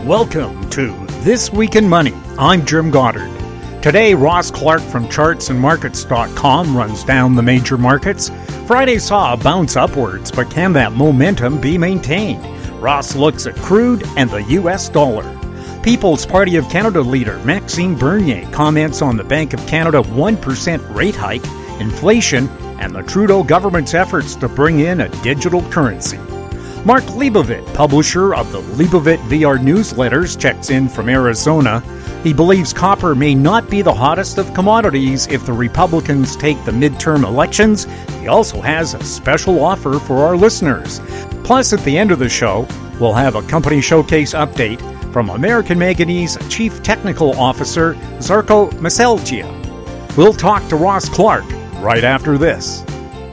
Welcome to This Week in Money. I'm Jim Goddard. Today, Ross Clark from chartsandmarkets.com runs down the major markets. Friday saw a bounce upwards, but can that momentum be maintained? Ross looks at crude and the U.S. dollar. People's Party of Canada leader Maxime Bernier comments on the Bank of Canada 1% rate hike, inflation, and the Trudeau government's efforts to bring in a digital currency. Mark Leibovit, publisher of the Leibovit VR newsletters, checks in from Arizona. He believes copper may not be the hottest of commodities if the Republicans take the midterm elections. He also has a special offer for our listeners. Plus, at the end of the show, we'll have a company showcase update from American Manganese Chief Technical Officer Zarko Maselgia. We'll talk to Ross Clark right after this.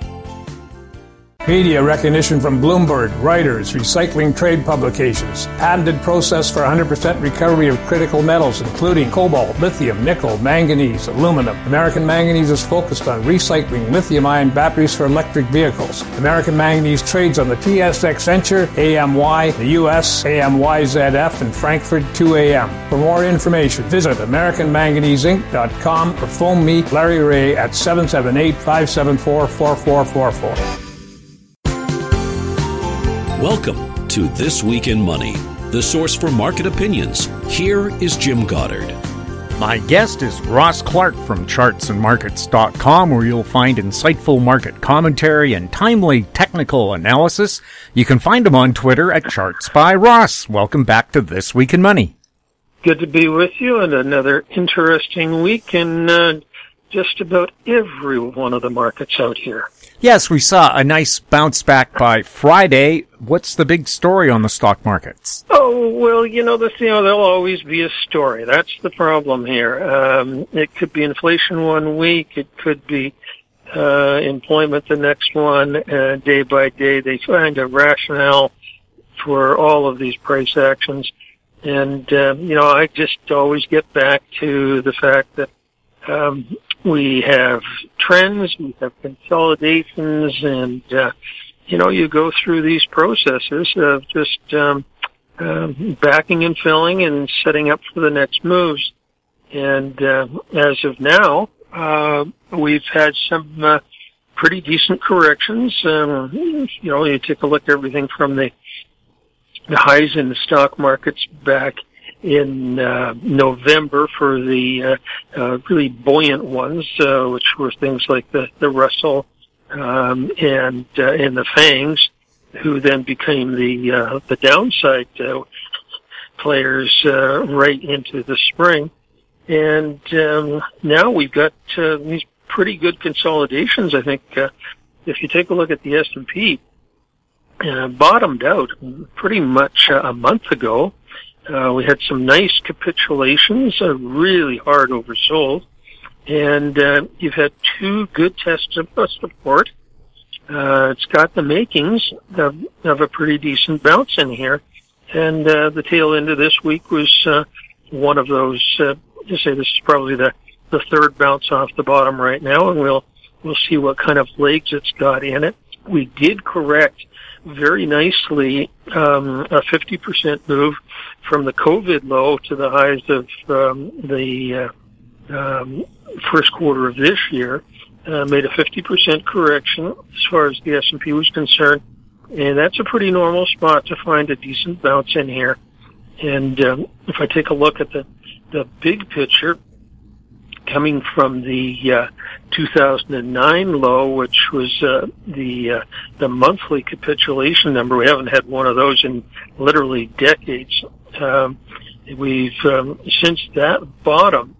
Media recognition from Bloomberg, Reuters, recycling trade publications, patented process for 100% recovery of critical metals, including cobalt, lithium, nickel, manganese, aluminum. American Manganese is focused on recycling lithium-ion batteries for electric vehicles. American Manganese trades on the TSX Venture, AMY, the US, AMYZF, and Frankfurt 2AM. For more information, visit AmericanManganeseInc.com or phone me, Larry Ray, at 778-574-4444. Welcome to This Week in Money, the source for market opinions. Here is Jim Goddard. My guest is Ross Clark from chartsandmarkets.com, where you'll find insightful market commentary and timely technical analysis. You can find him on Twitter at ChartsByRoss. Welcome back to This Week in Money. Good to be with you, and another interesting week in just about every one of the markets out here. Yes, we saw a nice bounce back by Friday. What's the big story on the stock markets? Oh, well, there'll always be a story. That's the problem here. It could be inflation one week. It could be employment the next one. Day by day, they find a rationale for all of these price actions. And, I just always get back to the fact that we have trends, we have consolidations, and, you go through these processes of just backing and filling and setting up for the next moves. And as of now, we've had some pretty decent corrections. You take a look at everything from the highs in the stock markets back in November for the really buoyant ones, which were things like the Russell and the FANGs, who then became the downside players right into the spring. And now we've got these pretty good consolidations. I think if you take a look at the S&P, bottomed out pretty much a month ago. We had some nice capitulations, really hard oversold, and you've had two good tests of support. It's got the makings of a pretty decent bounce in here, and the tail end of this week was one of those. This is probably the third bounce off the bottom right now, and we'll see what kind of legs it's got in it. We did correct very nicely a 50% move from the COVID low to the highs of the first quarter of this year. Made a 50% correction as far as the S&P was concerned, and that's a pretty normal spot to find a decent bounce in here. And if I take a look at the big picture, coming from the 2009 low, which was the monthly capitulation number. We haven't had one of those in literally decades. We've since that bottom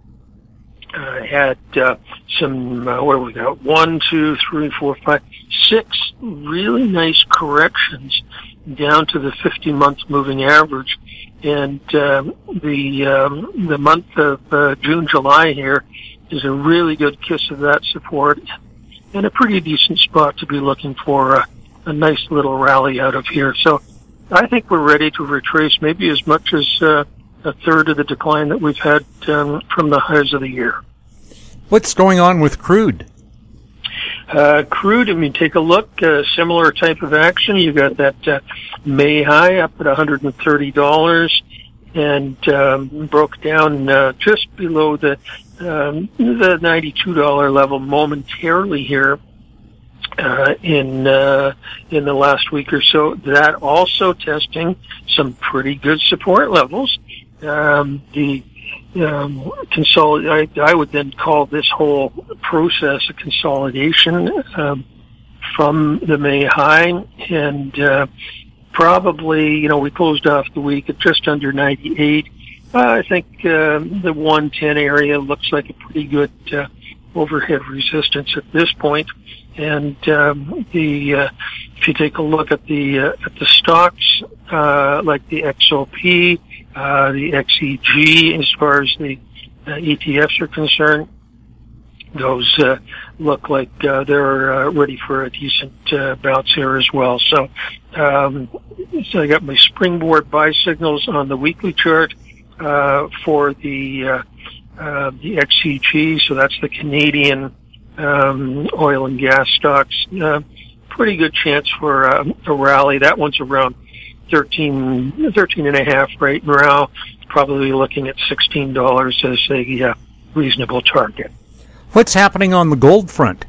had some. What have we got? 1, 2, 3, 4, 5, 6 really nice corrections down to the 50-month moving average. And the month of June, July here is a really good kiss of that support and a pretty decent spot to be looking for a nice little rally out of here. So I think we're ready to retrace maybe as much as a third of the decline that we've had from the highs of the year. What's going on with crude? Crude, take a look, similar type of action. You got that May high up at $130, and broke down just below the $92 level momentarily here in the last week or so. That also testing some pretty good support levels. I would then call this whole process a consolidation from the May high, and probably, we closed off the week at just under 98. I think the 110 area looks like a pretty good overhead resistance at this point. And if you take a look at the stocks like the XOP, the XEG, as far as the ETFs are concerned, those look like they're ready for a decent bounce here as well. So I got my springboard buy signals on the weekly chart for the XEG. So that's the Canadian oil and gas stocks. Pretty good chance for a rally. That one's around 13 and a half right now. Probably looking at $16 as a reasonable target. What's happening on the gold front?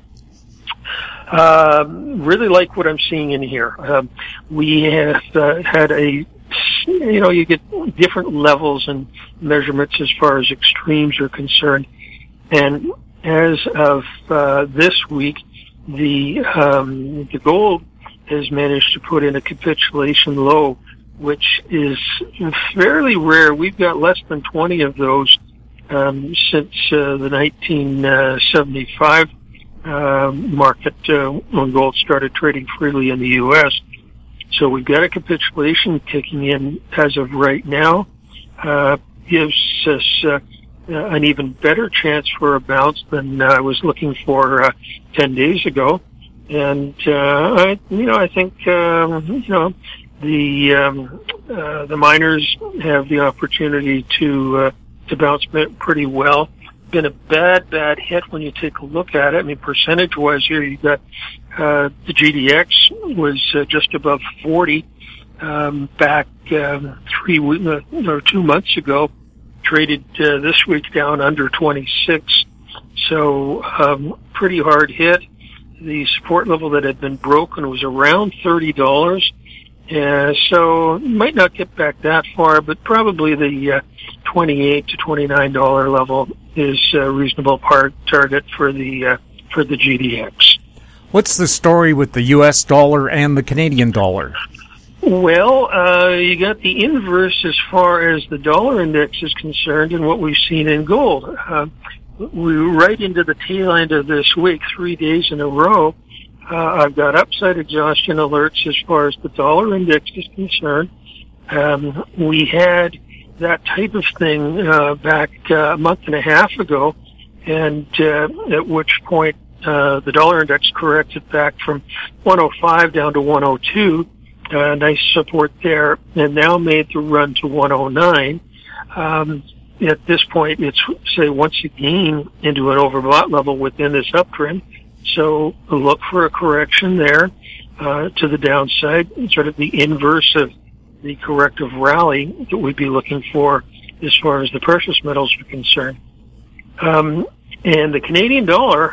Really like what I'm seeing in here. We have had you get different levels and measurements as far as extremes are concerned. And as of this week, the gold has managed to put in a capitulation low, which is fairly rare. We've got less than 20 of those since the 1975 market when gold started trading freely in the U.S. So we've got a capitulation kicking in as of right now. Gives us an even better chance for a bounce than I was looking for 10 days ago. And I think the miners have the opportunity to bounce pretty well. Been a bad hit when you take a look at it. I mean, percentage-wise here, you got the GDX was just above 40 back 2 months ago. Traded this week down under 26. So pretty hard hit. The support level that had been broken was around $30. So might not get back that far, but probably the $28 to $29 level is a reasonable target for the GDX. What's the story with the U.S. dollar and the Canadian dollar? Well, you got the inverse as far as the dollar index is concerned and what we've seen in gold. We're right into the tail end of this week, 3 days in a row. I've got upside exhaustion alerts as far as the dollar index is concerned. We had that type of thing back a month and a half ago, and at which point the dollar index corrected back from 105 down to 102. Nice support there, and now made the run to 109. At this point, it's, once again into an overbought level within this uptrend. So look for a correction there to the downside, sort of the inverse of the corrective rally that we'd be looking for as far as the precious metals are concerned. And the Canadian dollar,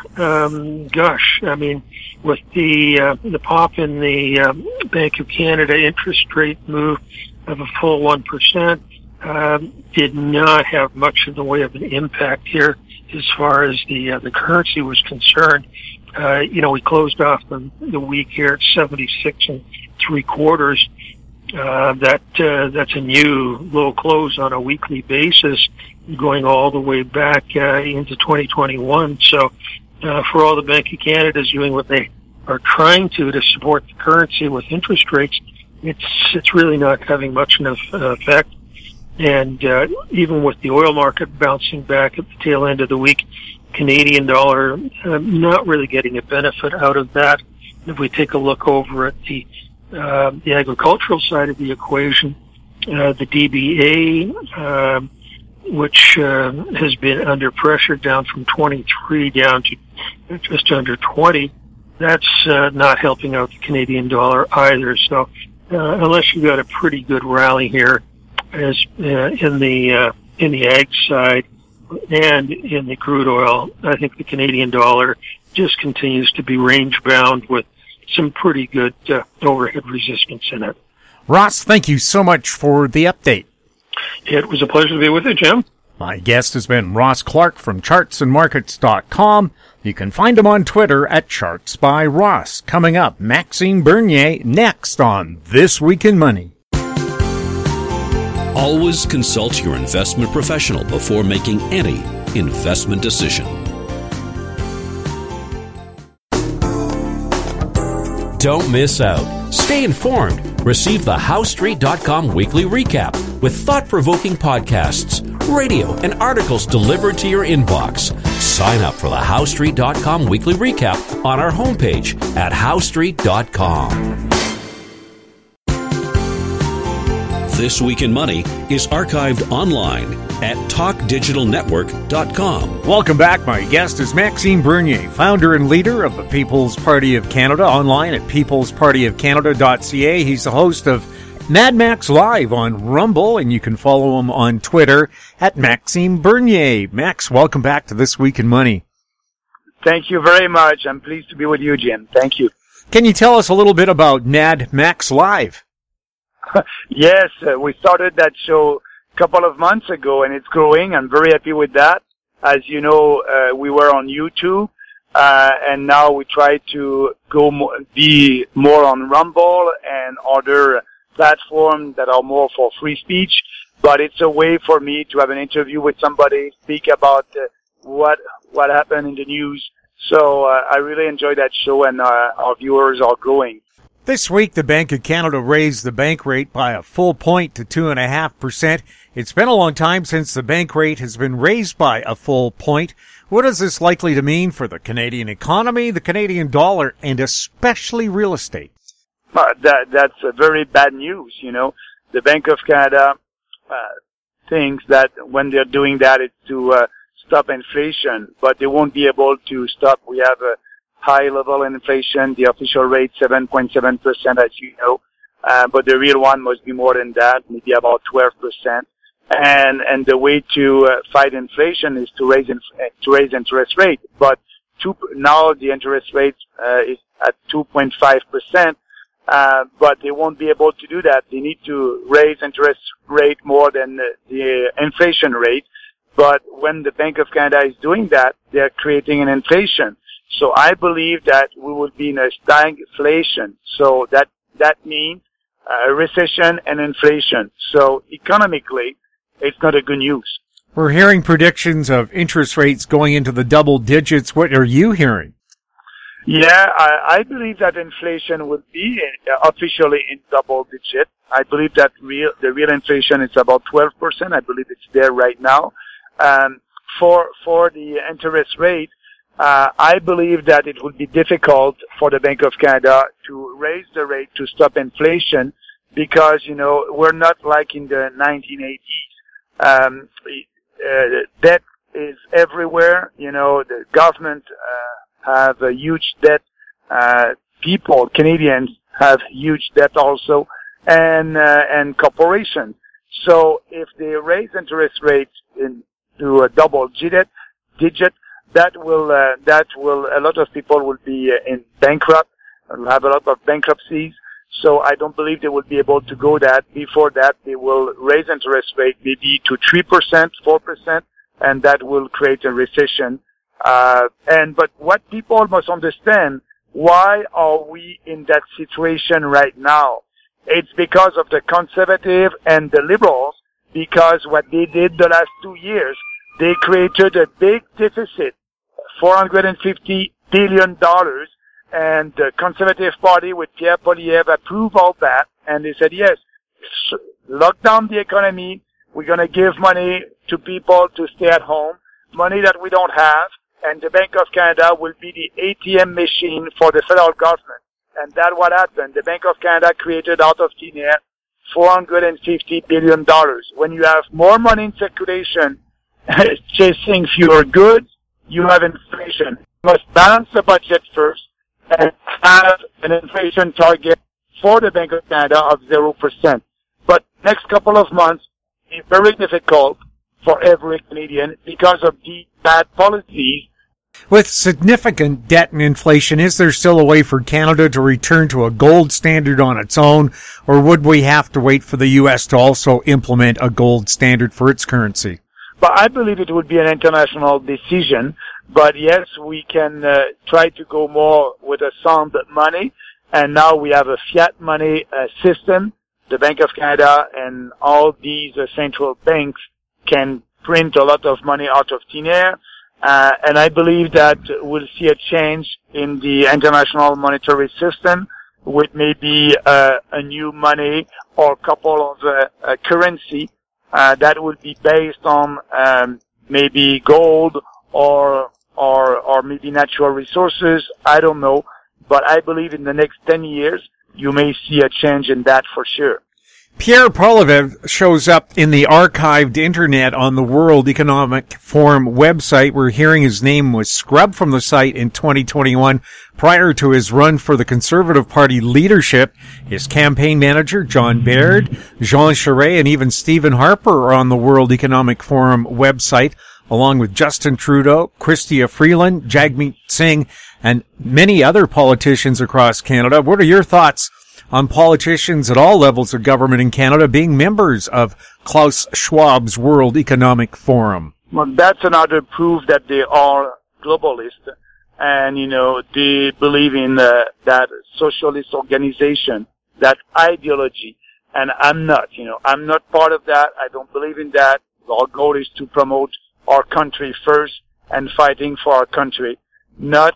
with the pop in the Bank of Canada interest rate move of a full 1%, did not have much in the way of an impact here as far as the currency was concerned. We closed off the week here at 76 3/4. That's a new low close on a weekly basis, going all the way back into 2021. So for all the Bank of Canada is doing what they are trying to support the currency with interest rates, it's really not having much of an effect. And even with the oil market bouncing back at the tail end of the week, Canadian dollar not really getting a benefit out of that. If we take a look over at the agricultural side of the equation, the DBA, which has been under pressure down from 23 down to just under 20, that's not helping out the Canadian dollar either. So unless you got a pretty good rally here, as in the ag side and in the crude oil. I think the Canadian dollar just continues to be range bound with some pretty good overhead resistance in it. Ross, thank you so much for the update. It was a pleasure to be with you, Jim. My guest has been Ross Clark from chartsandmarkets.com. You can find him on Twitter at ChartsByRoss. Coming up, Maxime Bernier next on This Week in Money. Always consult your investment professional before making any investment decision. Don't miss out. Stay informed. Receive the HowStreet.com weekly recap with thought-provoking podcasts, radio, and articles delivered to your inbox. Sign up for the HowStreet.com weekly recap on our homepage at HowStreet.com. This Week in Money is archived online at TalkDigitalNetwork.com. Welcome back. My guest is Maxime Bernier, founder and leader of the People's Party of Canada, online at peoplespartyofcanada.ca. He's the host of Mad Max Live on Rumble, and you can follow him on Twitter at Maxime Bernier. Max, welcome back to This Week in Money. Thank you very much. I'm pleased to be with you, Jim. Thank you. Can you tell us a little bit about Mad Max Live? Yes, we started that show a couple of months ago, and it's growing. I'm very happy with that. As you know, we were on YouTube, and now we try to be more on Rumble and other platforms that are more for free speech. But it's a way for me to have an interview with somebody, speak about what happened in the news. So I really enjoy that show, and our viewers are growing. This week, the Bank of Canada raised the bank rate by a full point to 2.5%. It's been a long time since the bank rate has been raised by a full point. What is this likely to mean for the Canadian economy, the Canadian dollar, and especially real estate? That's very bad news, you know. The Bank of Canada thinks that when they're doing that, it's to stop inflation, but they won't be able to stop. We have a high level inflation, the official rate 7.7%, as you know, but the real one must be more than that, maybe about 12%. And the way to fight inflation is to raise interest rate. But now the interest rate is at 2.5%, but they won't be able to do that. They need to raise interest rate more than the inflation rate. But when the Bank of Canada is doing that, they're creating an inflation. So I believe that we will be in a stagflation. So that means a recession and inflation. So economically, it's not a good news. We're hearing predictions of interest rates going into the double digits. What are you hearing? Yeah, I believe that inflation will be officially in double digit. I believe that the real inflation is about 12%. I believe it's there right now. For the interest rate, I believe that it would be difficult for the Bank of Canada to raise the rate to stop inflation because, you know, we're not like in the 1980s. Debt is everywhere. You know, the government have a huge debt. Canadians have huge debt also, and corporations. So if they raise interest rates to a double digit, that will a lot of people will be in bankrupt, will have a lot of bankruptcies. So I don't believe they will be able to go that. Before that, they will raise interest rate maybe to 3%, 4%, and that will create a recession. But what people must understand, why are we in that situation right now? It's because of the conservative and the liberals, because what they did the last 2 years, they created a big deficit, $450 billion, and the Conservative Party with Pierre Poilievre approved all that, and they said, yes, lock down the economy, we're going to give money to people to stay at home, money that we don't have, and the Bank of Canada will be the ATM machine for the federal government. And that's what happened. The Bank of Canada created out of thin air $450 billion. When you have more money in circulation, chasing fewer goods, you have inflation. You must balance the budget first and have an inflation target for the Bank of Canada of 0%. But next couple of months, very difficult for every Canadian because of the bad policies. With significant debt and inflation, is there still a way for Canada to return to a gold standard on its own, or would we have to wait for the U.S. to also implement a gold standard for its currency? But I believe it would be an international decision. But yes, we can try to go more with a sound money. And now we have a fiat money system. The Bank of Canada and all these central banks can print a lot of money out of thin air. And I believe that we'll see a change in the international monetary system with maybe a new money or a couple of currency that would be based on maybe gold or maybe natural resources. I don't know, but I believe in the next 10 years you may see a change in that for sure. Pierre Poilievre shows up in the archived internet on the World Economic Forum website. We're hearing his name was scrubbed from the site in 2021 prior to his run for the Conservative Party leadership. His campaign manager, John Baird, Jean Charest, and even Stephen Harper are on the World Economic Forum website, along with Justin Trudeau, Chrystia Freeland, Jagmeet Singh, and many other politicians across Canada. What are your thoughts on politicians at all levels of government in Canada being members of Klaus Schwab's World Economic Forum? Well, that's another proof that they are globalists, and they believe in that socialist organization, that ideology. And I'm not. I'm not part of that. I don't believe in that. Our goal is to promote our country first and fighting for our country, not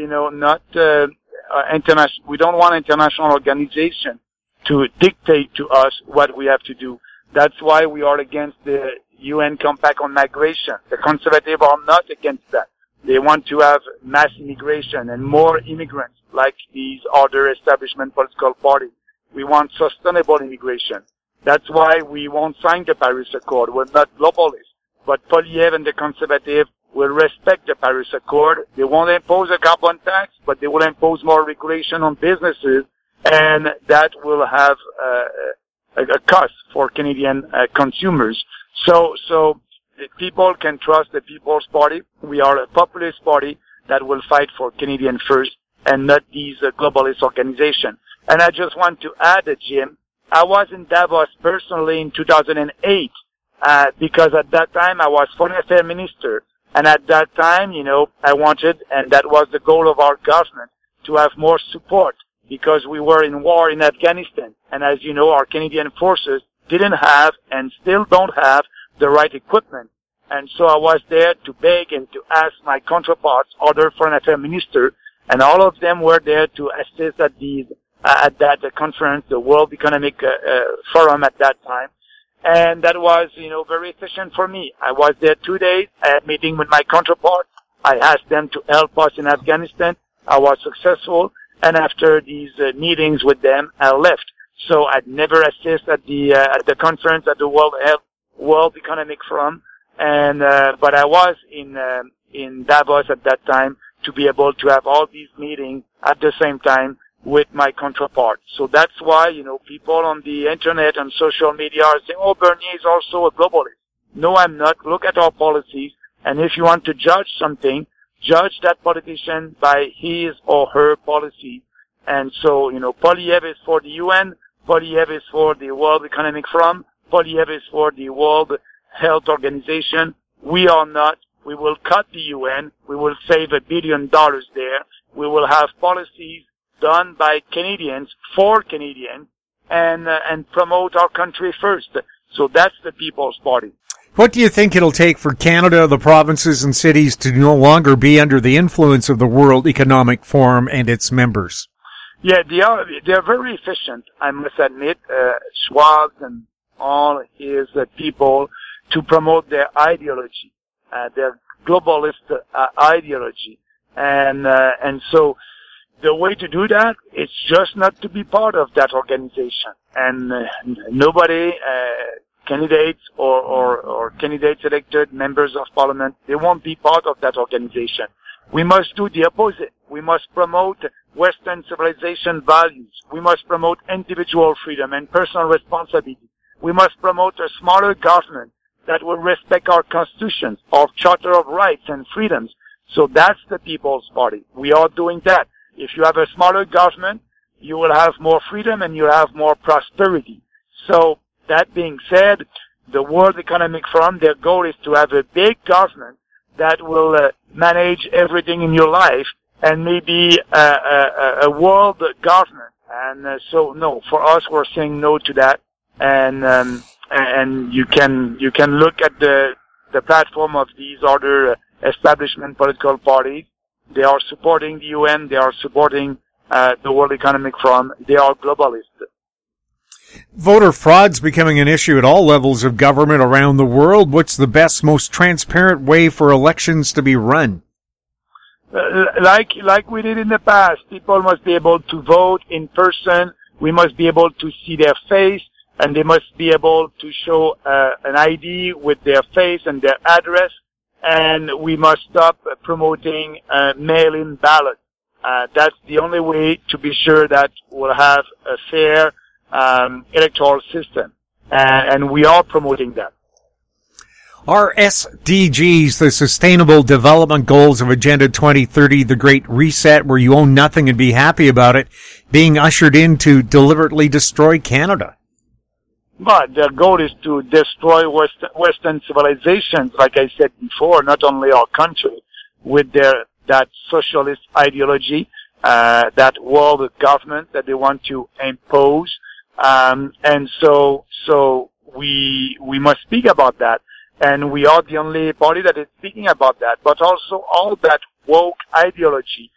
international. We don't want international organization to dictate to us what we have to do. That's why we are against the UN Compact on Migration. The Conservatives are not against that. They want to have mass immigration and more immigrants like these other establishment political parties. We want sustainable immigration. That's why we won't sign the Paris Accord. We're not globalists. But Poilievre and the Conservatives will respect the Paris Accord. They won't impose a carbon tax, but they will impose more regulation on businesses, and that will have a cost for Canadian consumers. So people can trust the People's Party. We are a populist party that will fight for Canadian first and not these globalist organizations. And I just want to add, Jim, I was in Davos personally in 2008 because at that time I was Foreign Affairs Minister. And at that time, I wanted, and that was the goal of our government, to have more support because we were in war in Afghanistan. And as you know, our Canadian forces didn't have and still don't have the right equipment. And so I was there to beg and to ask my counterparts, other Foreign Affairs Ministers, and all of them were there to assist at that conference, the World Economic Forum at that time. And that was, very efficient for me. I was there 2 days. I had a meeting with my counterpart. I asked them to help us in Afghanistan. I was successful. And after these meetings with them, I left. So I'd never assist at the conference at the World Economic Forum. And, but I was in Davos at that time to be able to have all these meetings at the same time with my counterpart. So that's why, people on the internet and social media are saying, oh, Bernier is also a globalist. No, I'm not. Look at our policies. And if you want to judge something, judge that politician by his or her policy. And so, Poilievre is for the UN. Poilievre is for the World Economic Forum. Poilievre is for the World Health Organization. We are not. We will cut the UN. We will save $1 billion there. We will have policies done by Canadians for Canadians and promote our country first. So that's the People's Party. What do you think it'll take for Canada, the provinces and cities to no longer be under the influence of the World Economic Forum and its members? Yeah, they are very efficient, I must admit, Schwab and all his people to promote their ideology, their globalist ideology. And so the way to do that is just not to be part of that organization. And nobody, candidates or candidates elected members of parliament, they won't be part of that organization. We must do the opposite. We must promote Western civilization values. We must promote individual freedom and personal responsibility. We must promote a smaller government that will respect our constitution, our charter of rights and freedoms. So that's the People's Party. We are doing that. If you have a smaller government, you will have more freedom and you have more prosperity. So that being said, the World Economic Forum, their goal is to have a big government that will manage everything in your life, and maybe a world government. And so no, for us, we're saying no to that. And you can look at the platform of these other establishment political parties. They are supporting the UN. They are supporting the World Economic Forum. They are globalists. Voter fraud's becoming an issue at all levels of government around the world. What's the best, most transparent way for elections to be run? Like we did in the past, people must be able to vote in person. We must be able to see their face, and they must be able to show an ID with their face and their address. And we must stop promoting mail-in ballots. That's the only way to be sure that we'll have a fair electoral system, and we are promoting that. Are SDGs, the Sustainable Development Goals of Agenda 2030, the Great Reset, where you own nothing and be happy about it, being ushered in to deliberately destroy Canada? But their goal is to destroy Western civilizations, like I said before, not only our country, with that socialist ideology, that world government that they want to impose. And so we must speak about that. And we are the only party that is speaking about that. But also all that woke ideology,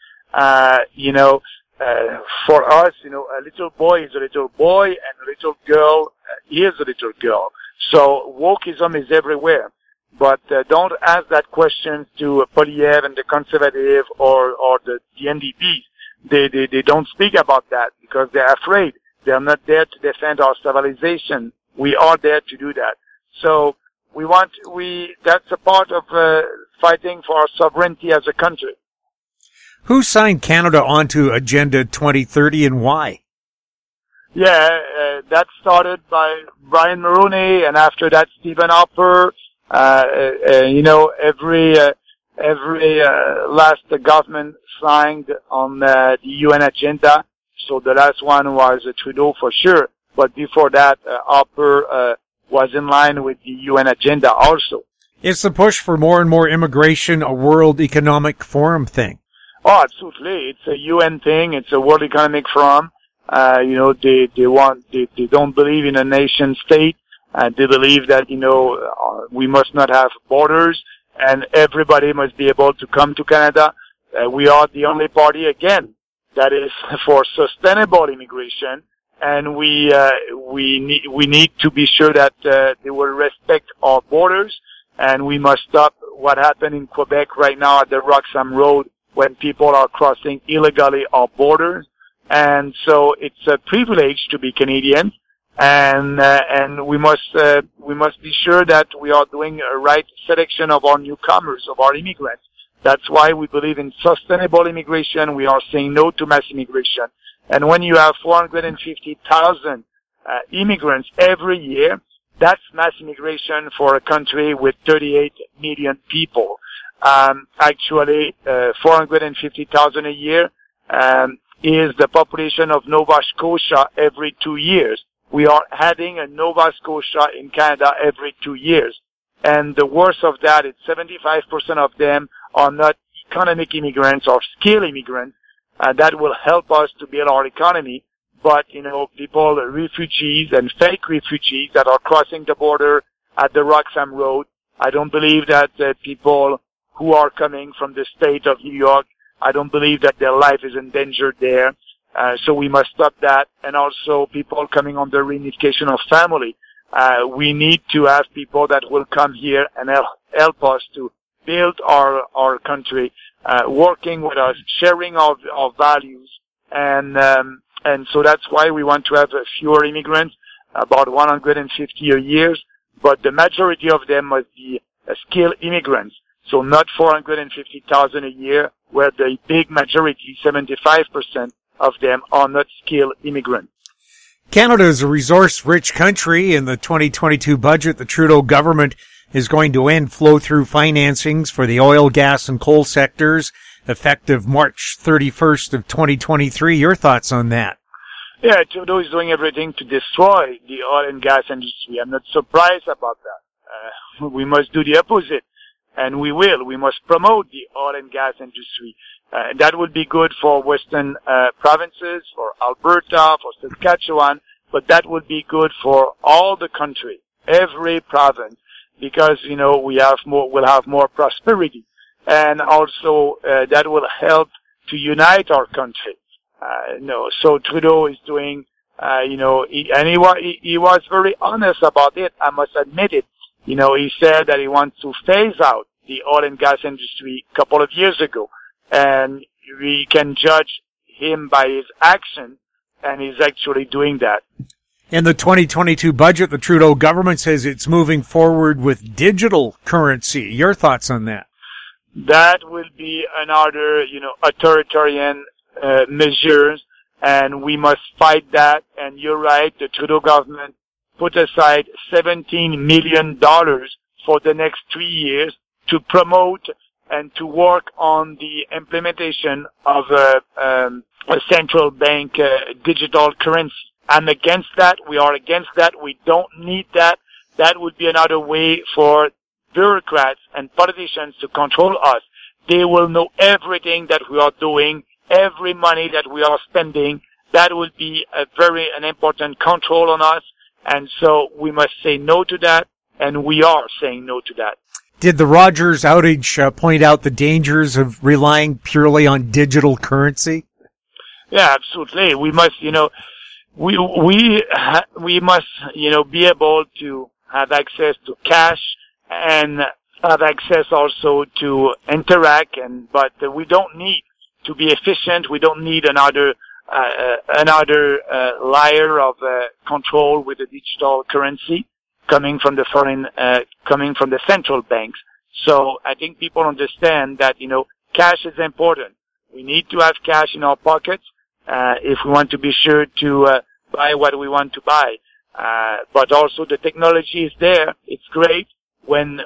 for us, a little boy is a little boy and a little girl is a little girl. So wokeism is everywhere. But don't ask that question to Poilievre and the Conservative or the NDP. They don't speak about that because they're afraid. They're not there to defend our civilization. We are there to do that. So that's a part of fighting for our sovereignty as a country. Who signed Canada onto Agenda 2030 and why? Yeah, that started by Brian Mulroney, and after that Stephen Harper. Every last government signed on the UN agenda. So the last one was Trudeau for sure, but before that, Harper was in line with the UN agenda also. Is the push for more and more immigration a World Economic Forum thing? Oh, absolutely. It's a UN thing. It's a World Economic Forum. They don't believe in a nation state. They believe that, we must not have borders and everybody must be able to come to Canada. We are the only party, again, that is for sustainable immigration, and we need to be sure that they will respect our borders, and we must stop what happened in Quebec right now at the Roxham Road when people are crossing illegally our borders. And so it's a privilege to be Canadian, and we must be sure that we are doing a right selection of our newcomers, of our immigrants. That's why we believe in sustainable immigration. We are saying no to mass immigration. And when you have 450,000 immigrants every year, that's mass immigration for a country with 38 million people. Actually, 450,000 a year is the population of Nova Scotia every 2 years. We are adding a Nova Scotia in Canada every 2 years. And the worst of that is 75% of them are not economic immigrants or skilled immigrants. That will help us to build our economy. But, people, refugees and fake refugees that are crossing the border at the Roxham Road, I don't believe that people who are coming from the state of New York, I don't believe that their life is endangered there. So we must stop that. And also people coming on the reunification of family. We need to have people that will come here and help us to build our country, working with us, sharing our values. And so that's why we want to have fewer immigrants, about 150 a year, but the majority of them must be skilled immigrants. So not 450,000 a year, where the big majority, 75% of them, are not skilled immigrants. Canada is a resource-rich country. In the 2022 budget, the Trudeau government is going to end flow-through financings for the oil, gas, and coal sectors effective March 31st of 2023. Your thoughts on that? Yeah, Trudeau is doing everything to destroy the oil and gas industry. I'm not surprised about that. We must do the opposite, and we will. We must promote the oil and gas industry. That would be good for Western provinces, for Alberta, for Saskatchewan, but that would be good for all the country, every province, because, you know, we'll have more prosperity. And also, that will help to unite our country. So Trudeau is doing, he was very honest about it. I must admit it. You know, he said that he wants to phase out the oil and gas industry a couple of years ago. And we can judge him by his action, and he's actually doing that. In the 2022 budget, the Trudeau government says it's moving forward with digital currency. Your thoughts on that? That will be another, authoritarian measures, and we must fight that. And you're right, the Trudeau government put aside $17 million for the next 3 years to promote and to work on the implementation of a central bank digital currency. I'm against that. We are against that. We don't need that. That would be another way for bureaucrats and politicians to control us. They will know everything that we are doing, every money that we are spending. That would be an important control on us. And so we must say no to that, and we are saying no to that. Did the Rogers outage point out the dangers of relying purely on digital currency? Yeah, absolutely. We must, we must, be able to have access to cash and have access also to interact, but we don't need to be efficient. We don't need another layer of control with the digital currency coming from the central banks. So I think people understand that, cash is important. We need to have cash in our pockets, if we want to be sure to, buy what we want to buy. But also the technology is there. It's great when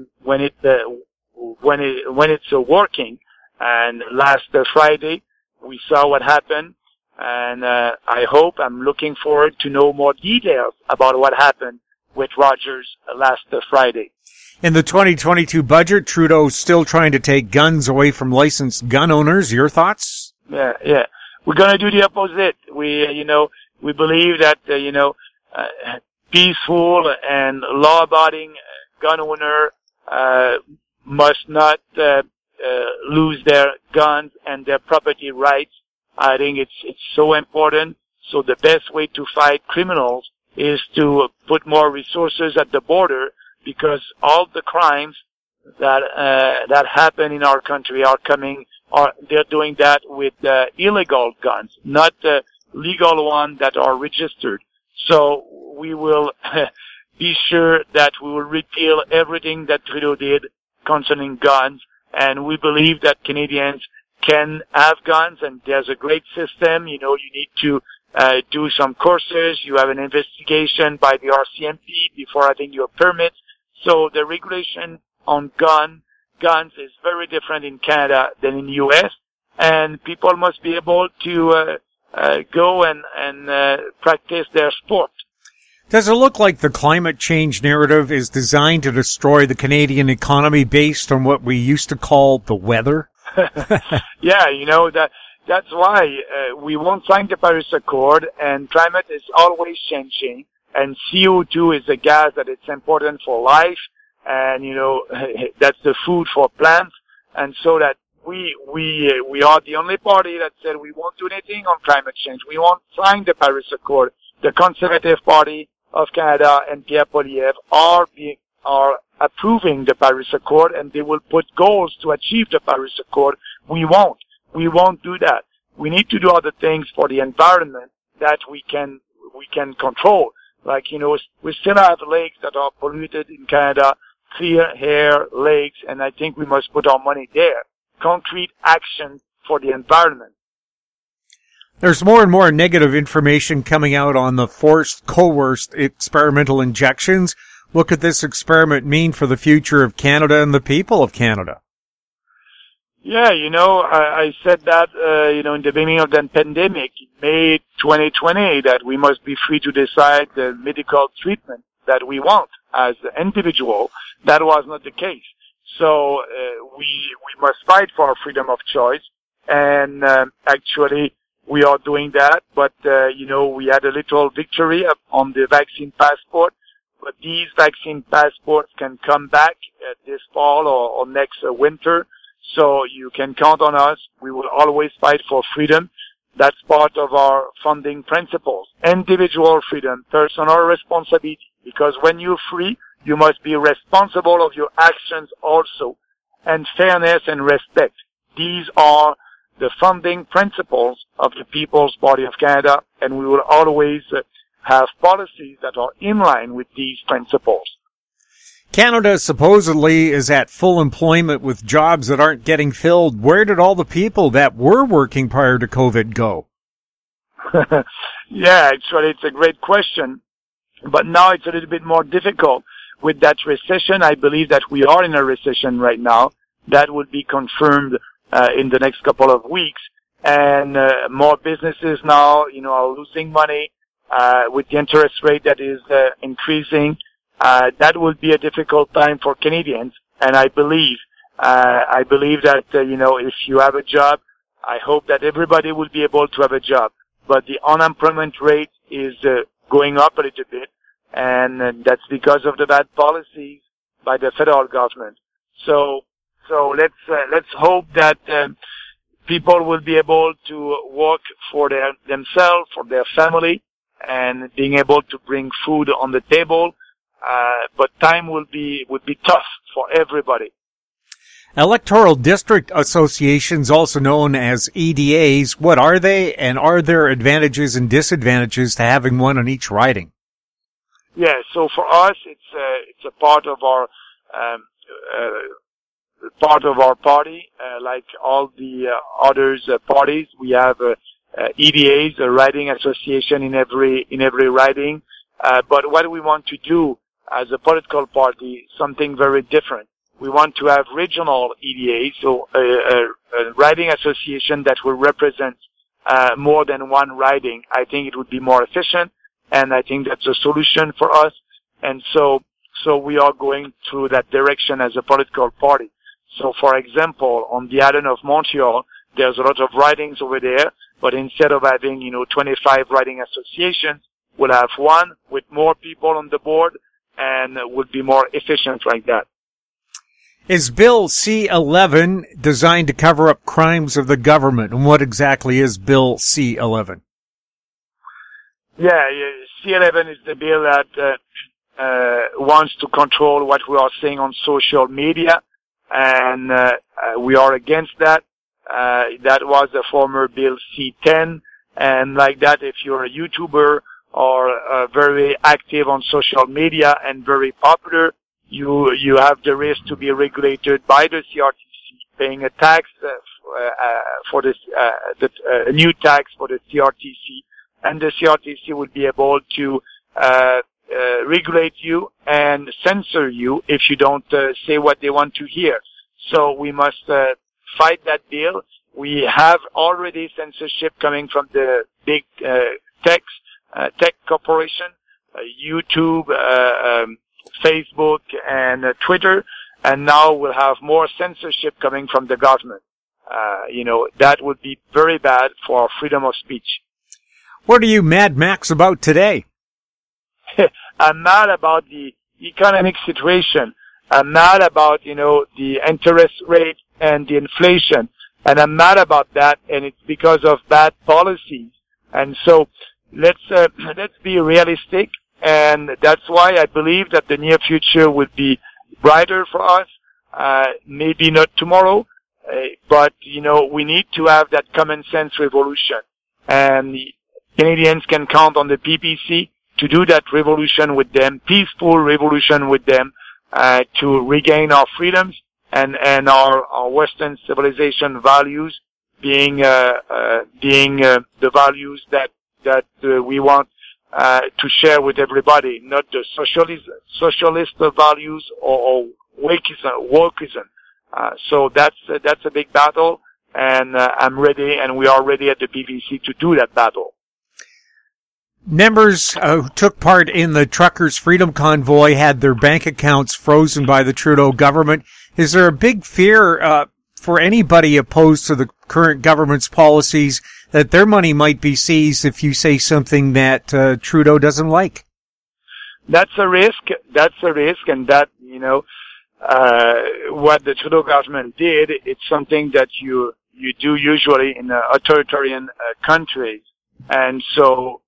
it's working. And last Friday, we saw what happened. And, I'm looking forward to know more details about what happened with Rogers last Friday. In the 2022 budget, Trudeau's still trying to take guns away from licensed gun owners. Your thoughts? Yeah. We're gonna do the opposite. We believe that, peaceful and law-abiding gun owner, must not, lose their guns and their property rights. I think it's so important. So the best way to fight criminals is to put more resources at the border, because all the crimes that happen in our country they're doing that with illegal guns, not legal ones that are registered. So we will be sure that we will repeal everything that Trudeau did concerning guns, and we believe that Canadians can have guns, and there's a great system. You need to do some courses. You have an investigation by the RCMP before having your permit. So the regulation on guns is very different in Canada than in the U.S., and people must be able to go and practice their sport. Does it look like the climate change narrative is designed to destroy the Canadian economy based on what we used to call the weather? Yeah, that's why we won't sign the Paris Accord, and climate is always changing, and CO2 is a gas that it's important for life, and that's the food for plants, and so that we are the only party that said we won't do anything on climate change. We won't sign the Paris Accord. The Conservative Party of Canada and Pierre Poilievre are approving the Paris Accord, and they will put goals to achieve the Paris Accord. We won't do that. We need to do other things for the environment that we can control. Like, we still have lakes that are polluted in Canada, clear air lakes, and I think we must put our money there. Concrete action for the environment. There's more and more negative information coming out on the forced, coerced experimental injections. What could this experiment mean for the future of Canada and the people of Canada? Yeah, I said that, in the beginning of the pandemic, in May 2020, that we must be free to decide the medical treatment that we want as an individual. That was not the case. So, we must fight for our freedom of choice. And, actually, we are doing that. But, we had a little victory on the vaccine passport. But these vaccine passports can come back this fall or next winter. So you can count on us. We will always fight for freedom. That's part of our funding principles. Individual freedom, personal responsibility. Because when you're free, you must be responsible of your actions also. And fairness and respect. These are the funding principles of the People's Party of Canada. And we will always have policies that are in line with these principles. Canada supposedly is at full employment with jobs that aren't getting filled. Where did all the people that were working prior to COVID go? Yeah, actually, it's a great question. But now it's a little bit more difficult. With that recession, I believe that we are in a recession right now. That will be confirmed in the next couple of weeks. And more businesses now, are losing money with the interest rate that is increasing. That will be a difficult time for Canadians, and I believe that, if you have a job, I hope that everybody will be able to have a job. But the unemployment rate is going up a little bit, and that's because of the bad policies by the federal government. So let's hope that people will be able to work for themselves, for their family, and being able to bring food on the table. But time would be tough for everybody. Electoral District Associations, also known as EDAs, what are they, and are there advantages and disadvantages to having one on each riding? Yeah, so for us, it's a part of our party, like all the others parties. We have EDAs, a riding association in every riding. But what we want to do as a political party, something very different. We want to have regional EDAs, so a riding association that will represent more than one riding. I think it would be more efficient, and I think that's a solution for us. And so we are going through that direction as a political party. So, for example, on the island of Montreal, there's a lot of ridings over there, but instead of having 25 riding associations, we'll have one with more people on the board, and would be more efficient like that. Is Bill C-11 designed to cover up crimes of the government? And what exactly is Bill C-11? Yeah, C-11 is the bill that wants to control what we are seeing on social media, and we are against that. That was the former Bill C-10, and like that, if you're a YouTuber or very active on social media and very popular, you have the risk to be regulated by the CRTC, paying a tax for this a new tax for the CRTC, and the CRTC would be able to regulate you and censor you if you don't say what they want to hear. So we must fight that bill. We have already censorship coming from the big tech corporation, YouTube, Facebook, and Twitter, and now we'll have more censorship coming from the government. That would be very bad for our freedom of speech. What are you Mad Max about today? I'm mad about the economic situation. I'm mad about, the interest rate and the inflation. And I'm mad about that, and it's because of bad policies. And so, let's be realistic, and that's why I believe that the near future will be brighter for us. Maybe not tomorrow, but we need to have that common sense revolution, and Canadians can count on the PPC to do that revolution with them, peaceful revolution with them, to regain our freedoms and our Western civilization values, being the values that we want to share with everybody, not the socialist values or wokeism. So that's a big battle, and I'm ready, and we are ready at the PVC to do that battle. Members who took part in the Truckers' Freedom Convoy had their bank accounts frozen by the Trudeau government. Is there a big fear for anybody opposed to the current government's policies that their money might be seized if you say something that Trudeau doesn't like? That's a risk, and that, what the Trudeau government did, it's something that you do usually in authoritarian countries. And so,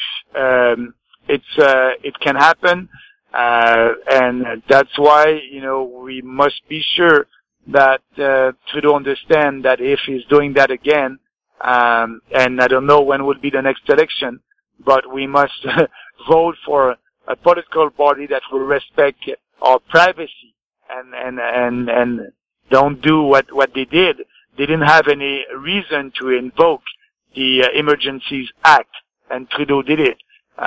it can happen, and that's why, we must be sure that, Trudeau understand that if he's doing that again, and I don't know when would be the next election, but we must vote for a political party that will respect our privacy and don't do what they did. They didn't have any reason to invoke the Emergencies Act, and Trudeau did it.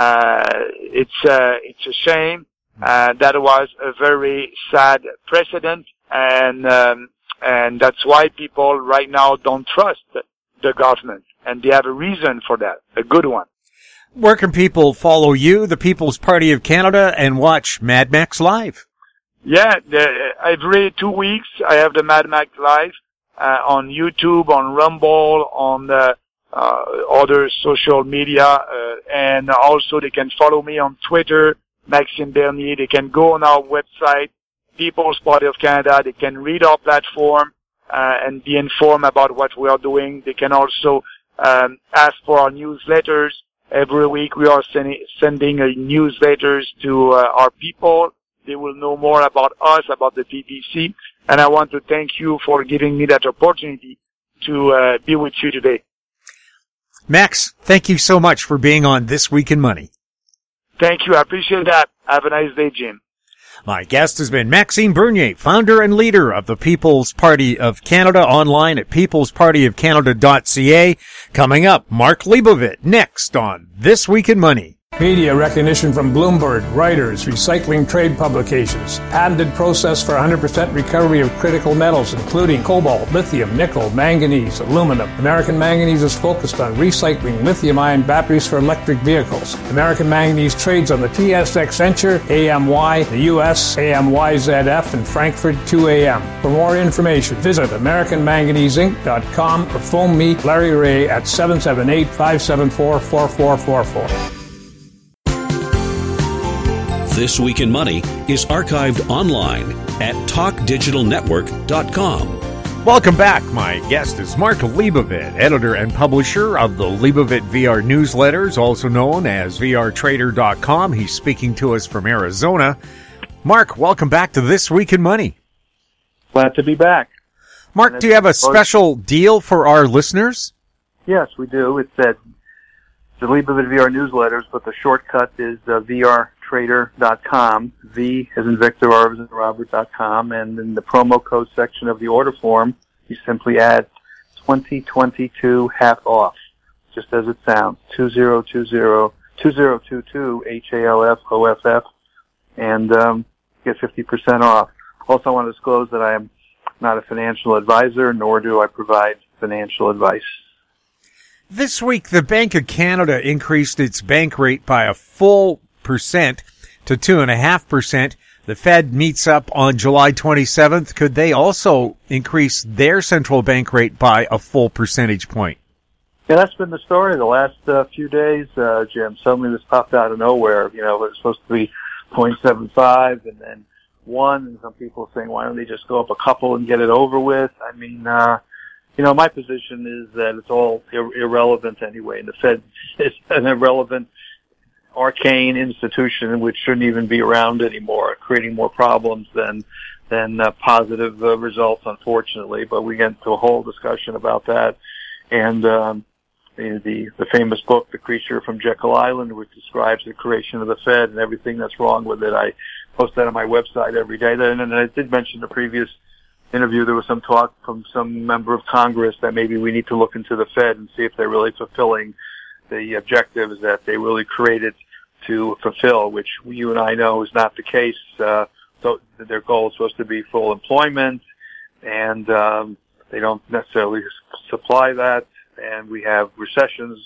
It's a shame. That was a very sad precedent, and that's why people right now don't trust the government, and they have a reason for that, a good one. Where can people follow you, the People's Party of Canada, and watch Mad Max Live? Yeah, every 2 weeks I have the Mad Max Live on YouTube, on Rumble, on other social media, and also they can follow me on Twitter, Maxime Bernier. They can go on our website, People's Party of Canada. They can read our platform and be informed about what we are doing. They can also ask for our newsletters. Every week we are sending newsletters to our people. They will know more about us, about the PPC. And I want to thank you for giving me that opportunity to be with you today. Max, thank you so much for being on This Week in Money. Thank you. I appreciate that. Have a nice day, Jim. My guest has been Maxime Bernier, founder and leader of the People's Party of Canada, online at peoplespartyofcanada.ca. Coming up, Mark Leibovit, next on This Week in Money. Media recognition from Bloomberg, Reuters, recycling trade publications, patented process for 100% recovery of critical metals, including cobalt, lithium, nickel, manganese, aluminum. American Manganese is focused on recycling lithium-ion batteries for electric vehicles. American Manganese trades on the TSX Venture, AMY, the US, AMYZF, and Frankfurt 2AM. For more information, visit AmericanManganeseInc.com or phone me, Larry Ray, at 778-574-4444. This Week in Money is archived online at talkdigitalnetwork.com. Welcome back. My guest is Mark Leibovit, editor and publisher of the Leibovit VR newsletters, also known as VRtrader.com. He's speaking to us from Arizona. Mark, welcome back to This Week in Money. Glad to be back. Mark, do you have a special deal for our listeners? Yes, we do. It's at the Leibovit VR newsletters, but the shortcut is VRtrader.com, V as in Victor, R as in Robert.com, and in the promo code section of the order form, you simply add 2022 half off, just as it sounds, 2022 HALFOFF, and get 50% off. Also, I want to disclose that I am not a financial advisor, nor do I provide financial advice. This week, the Bank of Canada increased its bank rate by a full percent to 2.5%. The Fed meets up on July 27th. Could they also increase their central bank rate by a full percentage point? Yeah, that's been the story the last few days, Jim. Suddenly this popped out of nowhere. It was supposed to be 0.75 and then 1, and some people saying, why don't they just go up a couple and get it over with? I mean, my position is that it's all irrelevant anyway, and the Fed is an irrelevant, arcane institution which shouldn't even be around anymore, creating more problems than positive results, unfortunately. But we get into a whole discussion about that, and the famous book, The Creature from Jekyll Island, which describes the creation of the Fed and everything that's wrong with it. I post that on my website every day. And I did mention the previous interview, there was some talk from some member of Congress that maybe we need to look into the Fed and see if they're really fulfilling the objectives that they really created to fulfill, which you and I know is not the case. So their goal is supposed to be full employment, and they don't necessarily supply that. And we have recessions.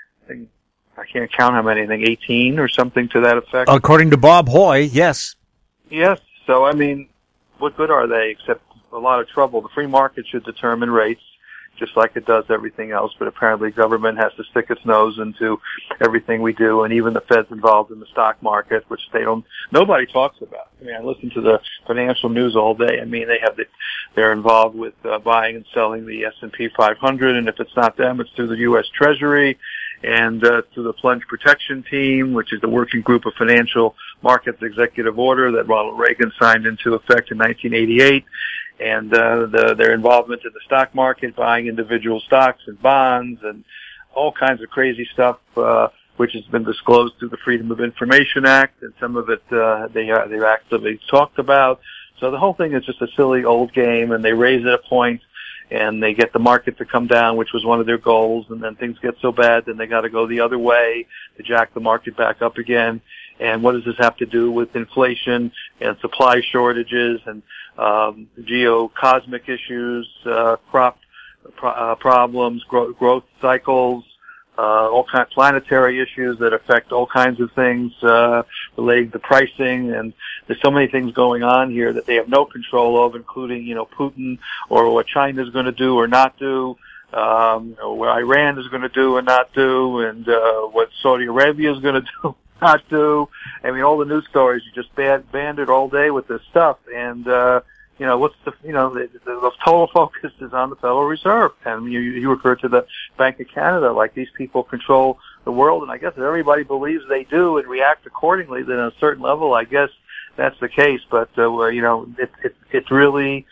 I can't count how many. I think 18 or something to that effect. According to Bob Hoy, yes. Yes. So, I mean, what good are they except a lot of trouble? The free market should determine rates, just like it does everything else, but apparently government has to stick its nose into everything we do, and even the Fed's involved in the stock market, which nobody talks about. I mean, I listen to the financial news all day. I mean, they're involved with buying and selling the S&P 500, and if it's not them, it's through the U.S. Treasury and through the Plunge Protection Team, which is the working group of financial markets executive order that Ronald Reagan signed into effect in 1988. And their involvement in the stock market, buying individual stocks and bonds and all kinds of crazy stuff, which has been disclosed through the Freedom of Information Act, and some of it they've actively talked about. So the whole thing is just a silly old game, and they raise it a point, and they get the market to come down, which was one of their goals, and then things get so bad, then they got to go the other way to jack the market back up again. And what does this have to do with inflation and supply shortages and geocosmic issues, crop problems, growth cycles, all kinds of planetary issues that affect all kinds of things relating to pricing? And there's so many things going on here that they have no control of, including, Putin, or what China is going to do or not do, or what Iran is going to do or not do, and what Saudi Arabia is going to do. Not do. I mean, all the news stories, you just banded all day with this stuff. And, what's the total focus is on the Federal Reserve. And you refer to the Bank of Canada, like these people control the world. And I guess if everybody believes they do and react accordingly, then at a certain level, I guess that's the case. But, it's really,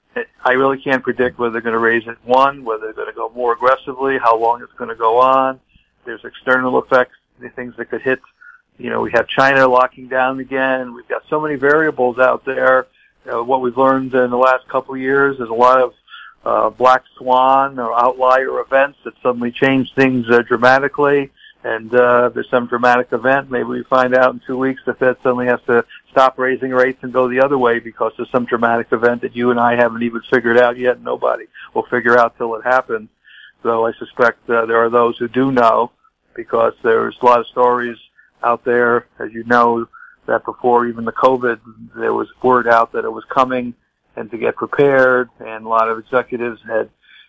I really can't predict whether they're going to raise it, whether they're going to go more aggressively, how long it's going to go on. There's external effects, the things that could hit. We have China locking down again. We've got so many variables out there. What we've learned in the last couple of years is a lot of black swan or outlier events that suddenly change things dramatically. And if there's some dramatic event, maybe we find out in 2 weeks the Fed suddenly has to stop raising rates and go the other way because there's some dramatic event that you and I haven't even figured out yet. Nobody will figure out till it happens. So I suspect there are those who do know, because there's a lot of stories out there, as you know, that before even the COVID, there was word out that it was coming, and to get prepared, and a lot of executives had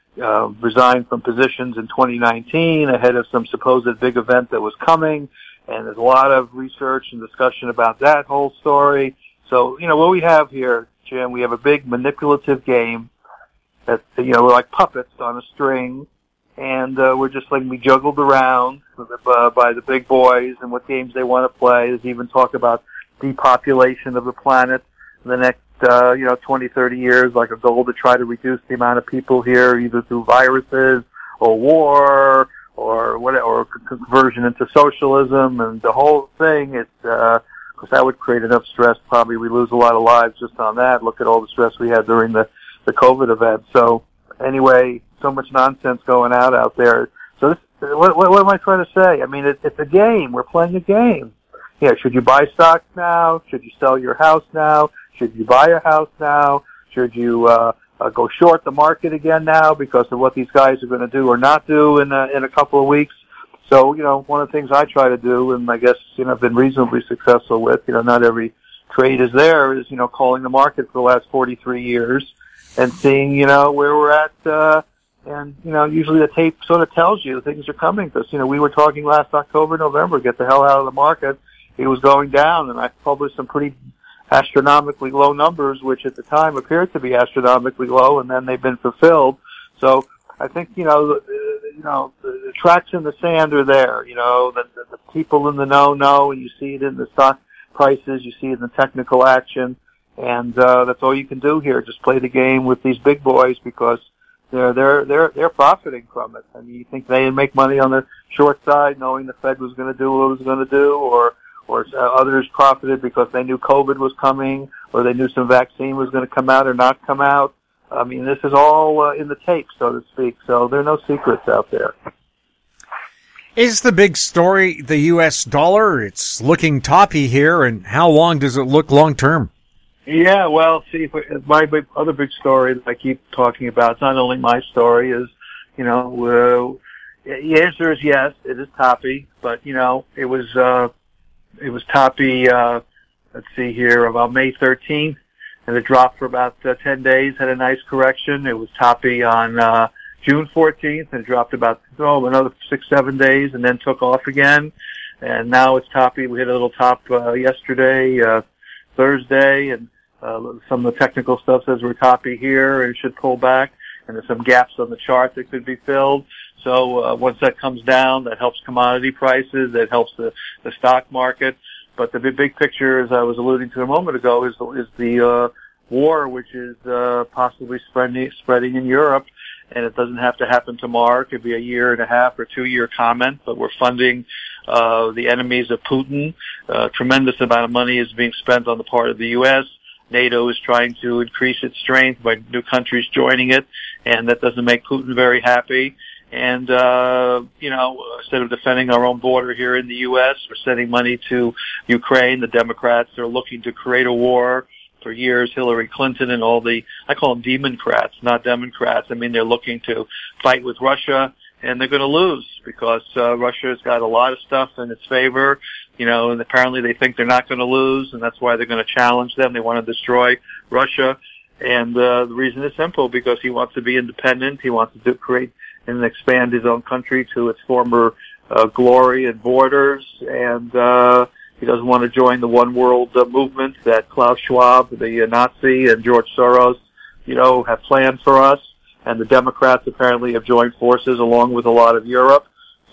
resigned from positions in 2019 ahead of some supposed big event that was coming, and there's a lot of research and discussion about that whole story. So, what we have here, Jim, we have a big manipulative game that, we're like puppets on a string, and we're just like be juggled around by the big boys and what games they want to play. There's even talk about depopulation of the planet in the next 20, 30 years, like a goal to try to reduce the amount of people here, either through viruses or war or whatever, or conversion into socialism. And the whole thing, because that would create enough stress. Probably we lose a lot of lives just on that. Look at all the stress we had during the COVID event. So anyway, so much nonsense going out there. So what am I trying to say? I mean, it's a game. We're playing a game. Yeah, should you buy stocks now? Should you sell your house now? Should you buy a house now? Should you go short the market again now because of what these guys are going to do or not do in a couple of weeks? So, one of the things I try to do, and I guess, I've been reasonably successful with, not every trade is there, is, calling the market for the last 43 years and seeing, where we're at, and, usually the tape sort of tells you things are coming because, we were talking last October, November, get the hell out of the market. It was going down, and I published some pretty astronomically low numbers, which at the time appeared to be astronomically low, and then they've been fulfilled. So I think, the tracks in the sand are there. The people in the know, and you see it in the stock prices, you see it in the technical action, and that's all you can do here. Just play the game with these big boys because they're profiting from it. I mean, you think they make money on the short side, knowing the Fed was going to do what it was going to do, or others profited because they knew COVID was coming, or they knew some vaccine was going to come out or not come out. I mean, this is all in the tape, so to speak. So there are no secrets out there. Is the big story the U.S. dollar? It's looking toppy here, and how long does it look long term? Yeah, well, see, my other big story that I keep talking about, it's not only my story, is, the answer is yes, it is toppy, but, it was toppy, let's see here, about May 13th, and it dropped for about 10 days, had a nice correction. It was toppy on June 14th, and it dropped about another 6-7 days, and then took off again. And now it's toppy. We hit a little top yesterday, Thursday, and some of the technical stuff says we're toppy here, and it should pull back. And there's some gaps on the chart that could be filled. So once that comes down, that helps commodity prices, that helps the stock market. But the big picture, as I was alluding to a moment ago, is the war, which is possibly spreading in Europe. And it doesn't have to happen tomorrow. It could be a 1.5 or 2-year comment, but we're funding the enemies of Putin. Tremendous amount of money is being spent on the part of the U.S. NATO is trying to increase its strength by new countries joining it, and that doesn't make Putin very happy. And, instead of defending our own border here in the U.S., we're sending money to Ukraine. The Democrats are looking to create a war. For years, Hillary Clinton and I call them democrats, not Democrats. I mean, they're looking to fight with Russia, and they're going to lose because Russia's got a lot of stuff in its favor, and apparently they think they're not going to lose, and that's why they're going to challenge them. They want to destroy Russia, and the reason is simple, because he wants to be independent. He wants to create and expand his own country to its former glory and borders, and he doesn't want to join the one world movement that Klaus Schwab, the Nazi, and George Soros, have planned for us. And the Democrats apparently have joined forces along with a lot of Europe.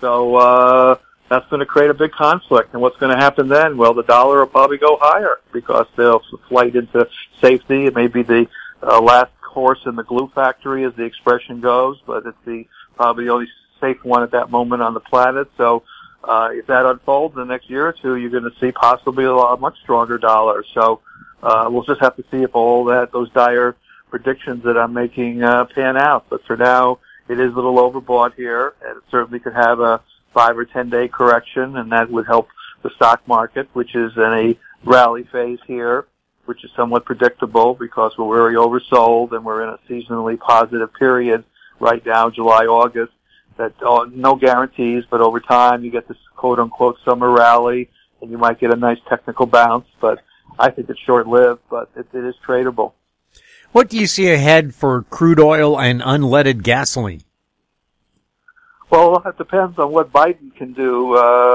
So that's going to create a big conflict. And what's going to happen then? Well, the dollar will probably go higher because they'll flight into safety. It may be the last horse in the glue factory, as the expression goes, but it's probably the only safe one at that moment on the planet. So if that unfolds in the next year or two, you're going to see possibly a much stronger dollar. So we'll just have to see if all those dire predictions that I'm making pan out. But for now, it is a little overbought here, and it certainly could have a 5 or 10 day correction, and that would help the stock market, which is in a rally phase here, which is somewhat predictable because we're very oversold and we're in a seasonally positive period right now, July, August. That no guarantees, but over time you get this quote-unquote summer rally, and you might get a nice technical bounce, but I think it's short-lived, but it is tradable. What do you see ahead for crude oil and unleaded gasoline? Well, that depends on what Biden can do,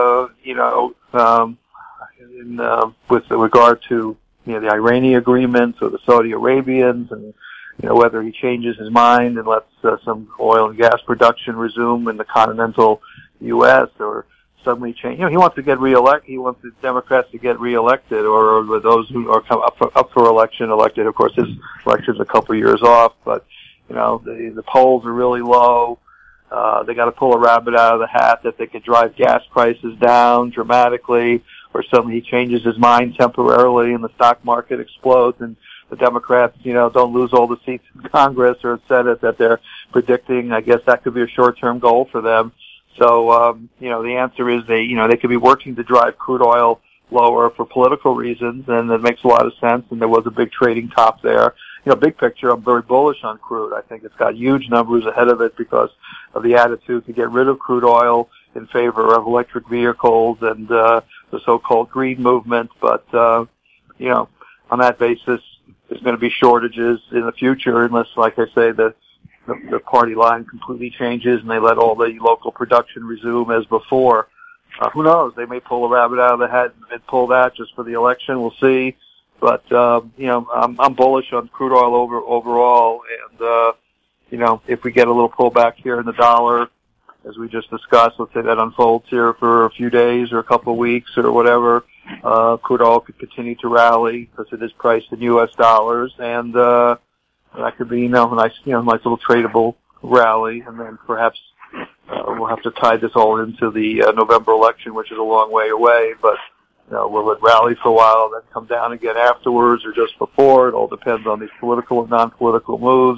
with regard to the Iranian agreements or the Saudi Arabians, and whether he changes his mind and lets some oil and gas production resume in the continental U.S. or suddenly change. He wants to get reelected. He wants the Democrats to get reelected, or those who are up for election elected. Of course, his election's a couple of years off, but the polls are really low. They got to pull a rabbit out of the hat that they could drive gas prices down dramatically, or suddenly he changes his mind temporarily and the stock market explodes, and the Democrats, don't lose all the seats in Congress or Senate that they're predicting. I guess that could be a short-term goal for them. So, the answer is they could be working to drive crude oil lower for political reasons, and that makes a lot of sense, and there was a big trading top there. Big picture, I'm very bullish on crude. I think it's got huge numbers ahead of it because of the attitude to get rid of crude oil in favor of electric vehicles and the so-called green movement. But, on that basis, there's going to be shortages in the future unless, like I say, the party line completely changes and they let all the local production resume as before. Who knows? They may pull a rabbit out of the hat and pull that just for the election. We'll see. But, I'm bullish on crude oil overall. And, if we get a little pullback here in the dollar, as we just discussed, let's say that unfolds here for a few days or a couple of weeks or whatever, crude oil could continue to rally because it is priced in U.S. dollars. And, that could be, a nice little tradable rally. And then perhaps, we'll have to tie this all into the November election, which is a long way away. But, will it rally for a while, then come down again afterwards or just before? It all depends on these political and non-political moves.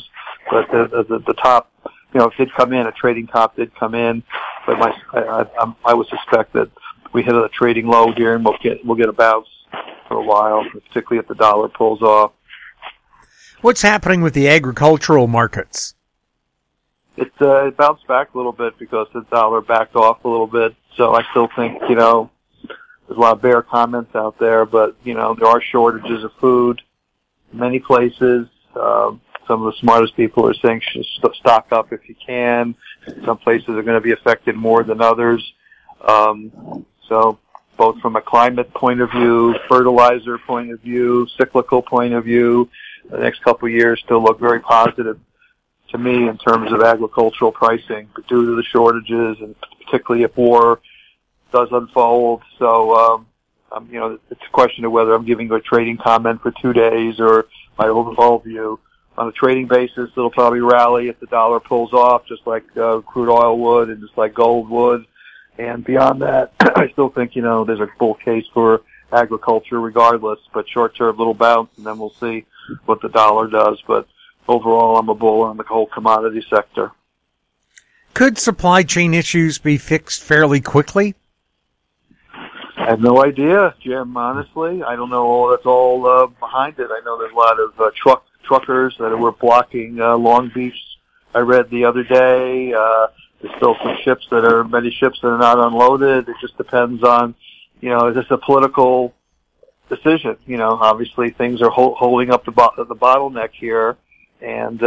but the top, it did come in. A trading top did come in, but I would suspect that we hit a trading low here, and we'll get a bounce for a while, particularly if the dollar pulls off. What's happening with the agricultural markets? It bounced back a little bit because the dollar backed off a little bit. So I still think, there's a lot of bear comments out there, but, there are shortages of food in many places. Some of the smartest people are saying stock up if you can. Some places are going to be affected more than others. So both from a climate point of view, fertilizer point of view, cyclical point of view, the next couple of years still look very positive to me in terms of agricultural pricing due to the shortages, and particularly if war does unfold. So, it's a question of whether I'm giving a trading comment for 2 days or my overall view. On a trading basis, it'll probably rally if the dollar pulls off, just like crude oil would and just like gold would. And beyond that, I still think, there's a bull case for agriculture regardless, but short-term little bounce, and then we'll see what the dollar does. But overall, I'm a bull on the whole commodity sector. Could supply chain issues be fixed fairly quickly? I have no idea, Jim, honestly. I don't know that's all behind it. I know there's a lot of truckers that were blocking Long Beach, I read the other day. There's still many ships that are not unloaded. It just depends on, is this a political decision? Obviously things are holding up the bottleneck here, and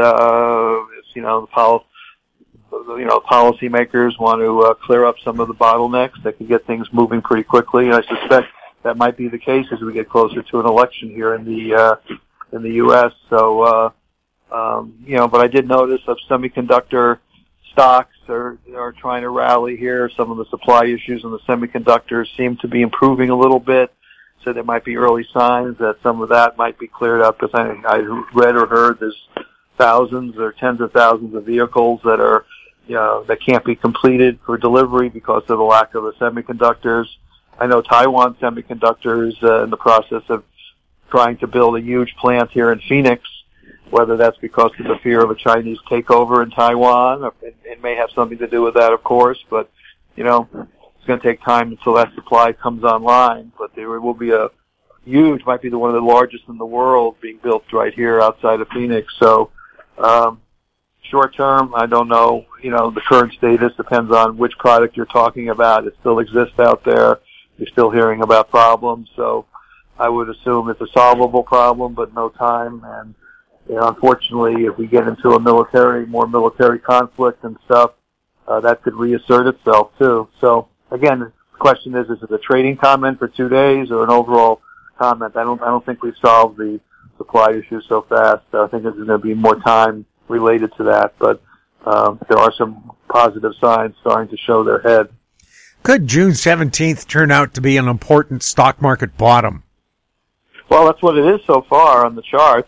policymakers want to clear up some of the bottlenecks that can get things moving pretty quickly. And I suspect that might be the case as we get closer to an election here in the U.S. So, but I did notice of semiconductor stocks are trying to rally here. Some of the supply issues in the semiconductors seem to be improving a little bit. So there might be early signs that some of that might be cleared up, because I read or heard there's thousands or tens of thousands of vehicles that are, that can't be completed for delivery because of the lack of the semiconductors. I know Taiwan Semiconductor is in the process of trying to build a huge plant here in Phoenix, whether that's because of the fear of a Chinese takeover in Taiwan. It may have something to do with that, of course, but, it's going to take time until that supply comes online. But there will be might be one of the largest in the world being built right here outside of Phoenix. So, short term, I don't know. The current status depends on which product you're talking about. It still exists out there. You're still hearing about problems. So I would assume it's a solvable problem, but no time. And, unfortunately, if we get into a more military conflict and stuff, that could reassert itself too. So again, the question is it a trading comment for 2 days or an overall comment? I don't think we've solved the supply issue so fast. I think there's going to be more time related to that, but there are some positive signs starting to show their head. Could June 17th turn out to be an important stock market bottom? Well, that's what it is so far on the charts.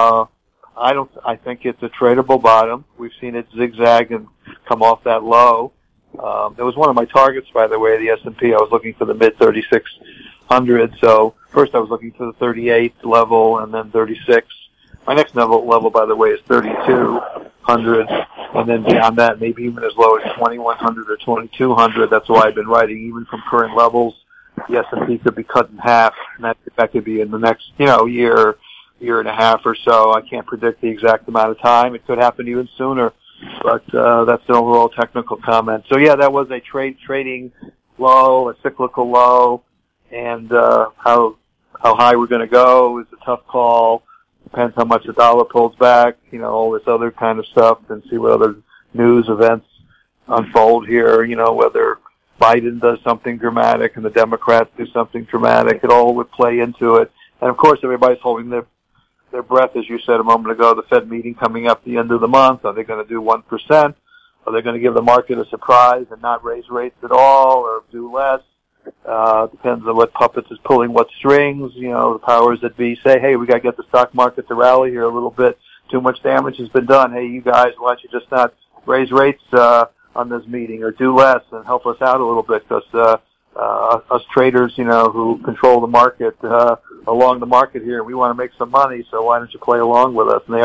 I think it's a tradable bottom. We've seen it zigzag and come off that low. It was one of my targets, by the way, the S&P. I was looking for the mid 3600. So first I was looking for the 38 level and then 36. My next level, by the way, is 3200. And then beyond that, maybe even as low as 2100 or 2200. That's why I've been writing even from current levels. The S&P could be cut in half, and that could be in the next, year and a half or so. I can't predict the exact amount of time. It could happen even sooner, but that's an overall technical comment. So yeah, that was a trading low, a cyclical low, and how high we're going to go is a tough call. Depends how much the dollar pulls back, all this other kind of stuff, and see what other news events unfold here, whether Biden does something dramatic and the Democrats do something dramatic. It all would play into it. And of course, everybody's holding their breath, as you said a moment ago. The Fed meeting coming up the end of the month. Are they going to do 1%? Are they going to give the market a surprise and not raise rates at all or do less? Depends on what puppets is pulling what strings. The powers that be say, hey, we got to get the stock market to rally here a little bit. Too much damage has been done. Hey, you guys, why don't you just not raise rates on this meeting or do less and help us out a little bit? Because us traders, who control the market, along the market here, we want to make some money, so why don't you play along with us? And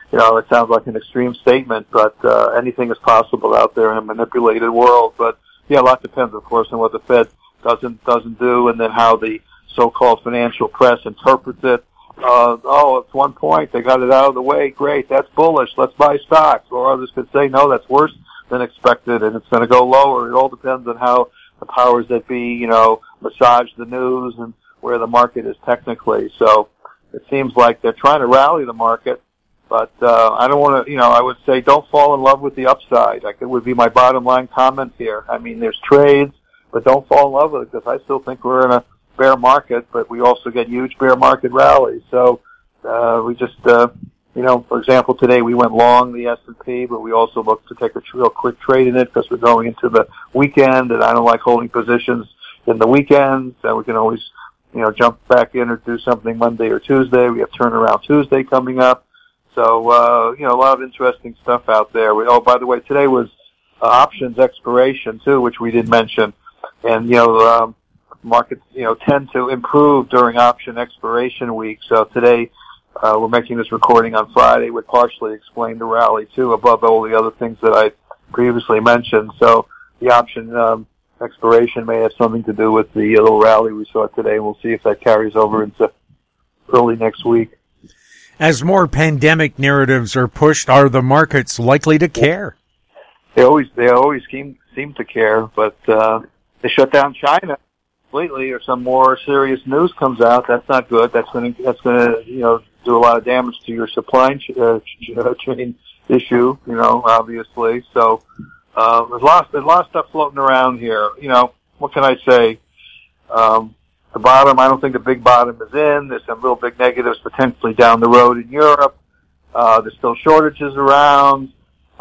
it sounds like an extreme statement, but anything is possible out there in a manipulated world. But yeah, a lot depends, of course, on what the Fed doesn't do, and then how the so-called financial press interprets it. It's 1 point, they got it out of the way, great, that's bullish, let's buy stocks. Or others could say, no, that's worse than expected, and it's going to go lower. It all depends on how the powers that be, massage the news and where the market is technically. So it seems like they're trying to rally the market, but I don't want to, I would say don't fall in love with the upside. Like, it would be my bottom line comment here. I mean, there's trades, but don't fall in love with it, because I still think we're in a bear market, but we also get huge bear market rallies. So we just, for example, today we went long the S&P, but we also looked to take a real quick trade in it because we're going into the weekend, and I don't like holding positions in the weekends. And we can always, jump back in or do something Monday or Tuesday. We have turnaround Tuesday coming up. So, a lot of interesting stuff out there. By the way, today was options expiration too, which we did mention. And, markets, tend to improve during option expiration week. So today, we're making this recording on Friday, would partially explain the rally too, above all the other things that I previously mentioned. So the option expiration may have something to do with the little rally we saw today. We'll see if that carries over into early next week. As more pandemic narratives are pushed, are the markets likely to care? They always seem to care, but they shut down China completely, or some more serious news comes out. That's not good. That's going to do a lot of damage to your supply chain issue. Obviously. So there's a lot of stuff floating around here. What can I say? The bottom, I don't think the big bottom is in. There's some real big negatives potentially down the road in Europe. There's still shortages around.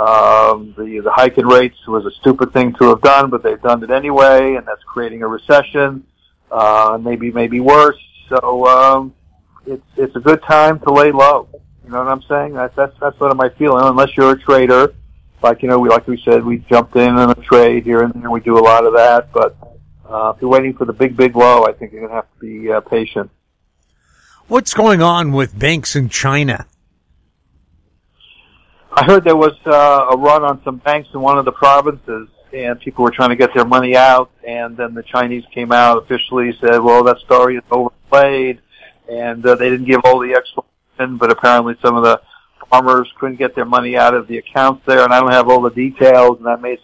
The hike in rates was a stupid thing to have done, but they've done it anyway, and that's creating a recession, maybe worse. So, it's a good time to lay low. You know what I'm saying? That's what my feeling. Unless you're a trader, like we said, we jumped in on a trade here and there. We do a lot of that, but if you're waiting for the big low, I think you're going to have to be patient. What's going on with banks in China? I heard there was a run on some banks in one of the provinces, and people were trying to get their money out, and then the Chinese came out officially, said, well, that story is overplayed, and they didn't give all the explanation, but apparently some of the farmers couldn't get their money out of the accounts there, and I don't have all the details, and that made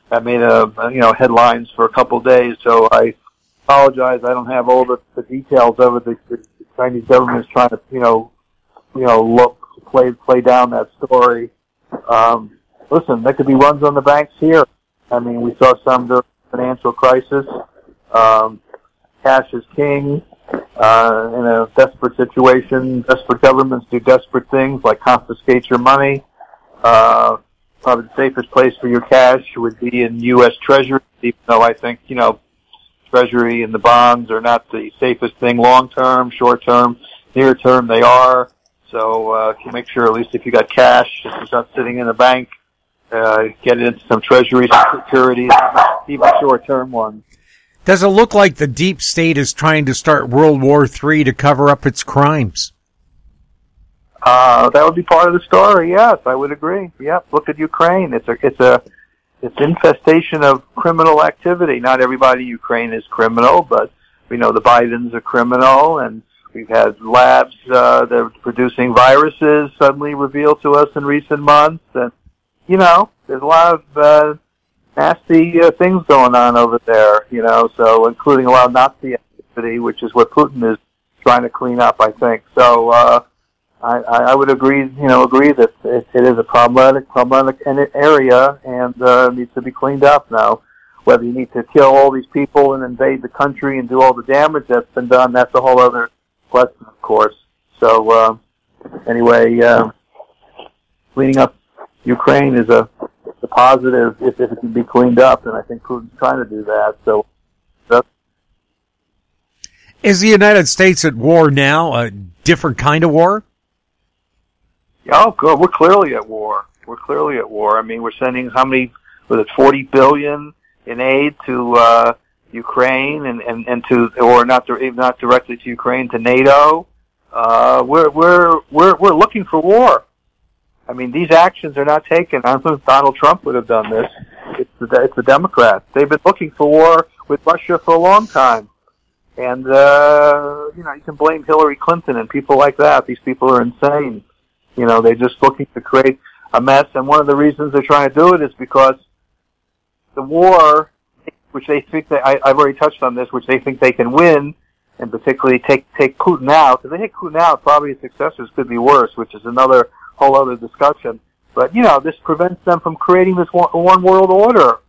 headlines for a couple of days, so I apologize. I don't have all the details of it. The Chinese government is trying to, play down that story. Listen, there could be runs on the banks here. I mean, we saw some during the financial crisis. Cash is king. In a desperate situation, desperate governments do desperate things like confiscate your money. Probably the safest place for your cash would be in U.S. Treasury, even though I think, Treasury and the bonds are not the safest thing long-term, short-term, near-term they are. So make sure, at least if you got cash, if it's not sitting in the bank, get it into some Treasury securities, even short-term ones. Does it look like the deep state is trying to start World War III to cover up its crimes? That would be part of the story. Yes, I would agree. Yep. Look at Ukraine. It's infestation of criminal activity. Not everybody in Ukraine is criminal, but we know the Bidens are criminal, and we've had labs that are producing viruses suddenly revealed to us in recent months, and there's a lot of nasty things going on over there. So including a lot of Nazi activity, which is what Putin is trying to clean up, I think. So I would agree that it is a problematic area and needs to be cleaned up now. Whether you need to kill all these people and invade the country and do all the damage that's been done, that's a whole other question, of course. So anyway, cleaning up Ukraine is a positive if it can be cleaned up, and I think Putin's trying to do that. So. Is the United States at war now, a different kind of war? Oh, good. We're clearly at war. I mean, we're sending $40 billion in aid to Ukraine and to, or not directly to Ukraine, to NATO. We're looking for war. I mean, these actions are not taken. I don't think Donald Trump would have done this. It's the Democrats. They've been looking for war with Russia for a long time. And, you can blame Hillary Clinton and people like that. These people are insane. They're just looking to create a mess. And one of the reasons they're trying to do it is because the war, which they think I've already touched on this, which they think they can win, and particularly take Putin out. If they take Putin out, probably his successors could be worse, which is another whole other discussion. But, this prevents them from creating this one world order.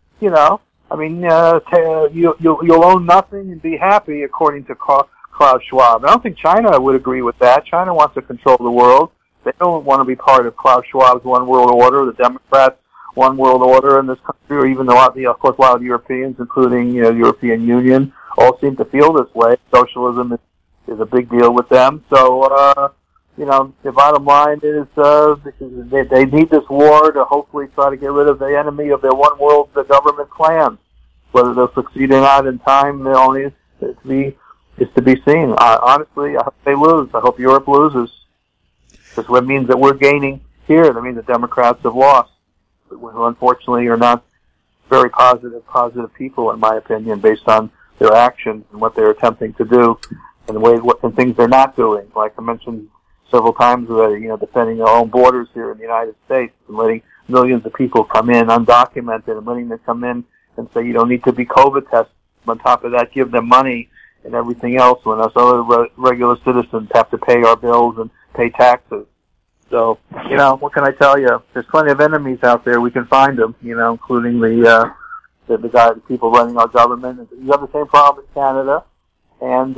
I mean, you'll own nothing and be happy, according to Klaus Schwab. I don't think China would agree with that. China wants to control the world. They don't want to be part of Klaus Schwab's one world order, the Democrats' one world order in this country, or even of course, a lot of Europeans, including the European Union, all seem to feel this way. Socialism is a big deal with them. So, the bottom line is they need this war to hopefully try to get rid of the enemy of their one world, the government plan. Whether they'll succeed or not in time, only is to be seen. Honestly, I hope they lose. I hope Europe loses. Because what means that we're gaining here. That means the Democrats have lost. Who unfortunately are not very positive people, in my opinion, based on their actions and what they're attempting to do, and and things they're not doing. Like I mentioned several times already, defending our own borders here in the United States and letting millions of people come in undocumented and letting them come in and say you don't need to be COVID tested. On top of that, give them money and everything else when us other regular citizens have to pay our bills and pay taxes. So, what can I tell you? There's plenty of enemies out there. We can find them, including the people running our government. You have the same problem in Canada. And,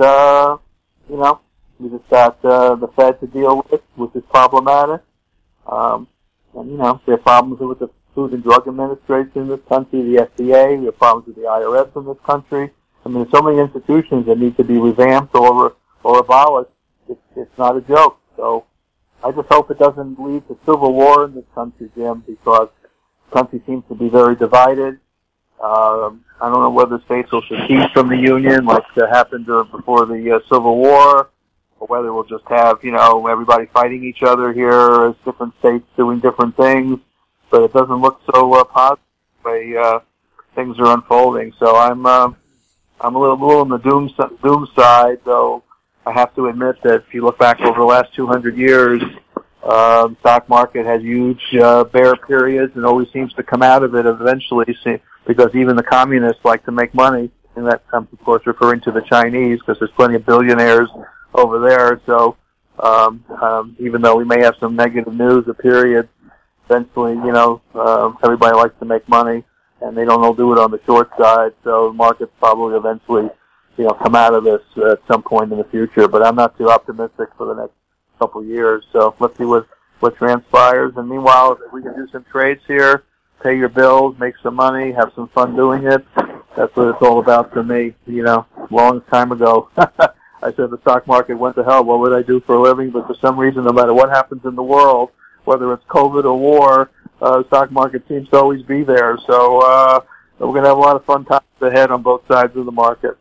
we just got the Fed to deal with, which is problematic. And, there are problems with the Food and Drug Administration in this country, the FDA. We have problems with the IRS in this country. I mean, there's so many institutions that need to be revamped or abolished. It's not a joke. So I just hope it doesn't lead to civil war in this country, Jim, because the country seems to be very divided. I don't know whether states will secede from the Union like happened before the Civil War, or whether we'll just have, everybody fighting each other here as different states doing different things. But it doesn't look so positive the way things are unfolding. So I'm a little on the doom side, though. I have to admit that if you look back over the last 200 years, the stock market has huge bear periods and always seems to come out of it eventually, because even the communists like to make money, and that comes, of course, referring to the Chinese, because there's plenty of billionaires over there. So even though we may have some negative news of periods, eventually, everybody likes to make money, and they don't all do it on the short side. So the market's probably eventually come out of this at some point in the future, but I'm not too optimistic for the next couple of years. So let's see what transpires. And meanwhile, if we can do some trades here, pay your bills, make some money, have some fun doing it, that's what it's all about to me. Long time ago, I said the stock market went to hell. What would I do for a living? But for some reason, no matter what happens in the world, whether it's COVID or war, the stock market seems to always be there. So we're going to have a lot of fun times ahead on both sides of the market.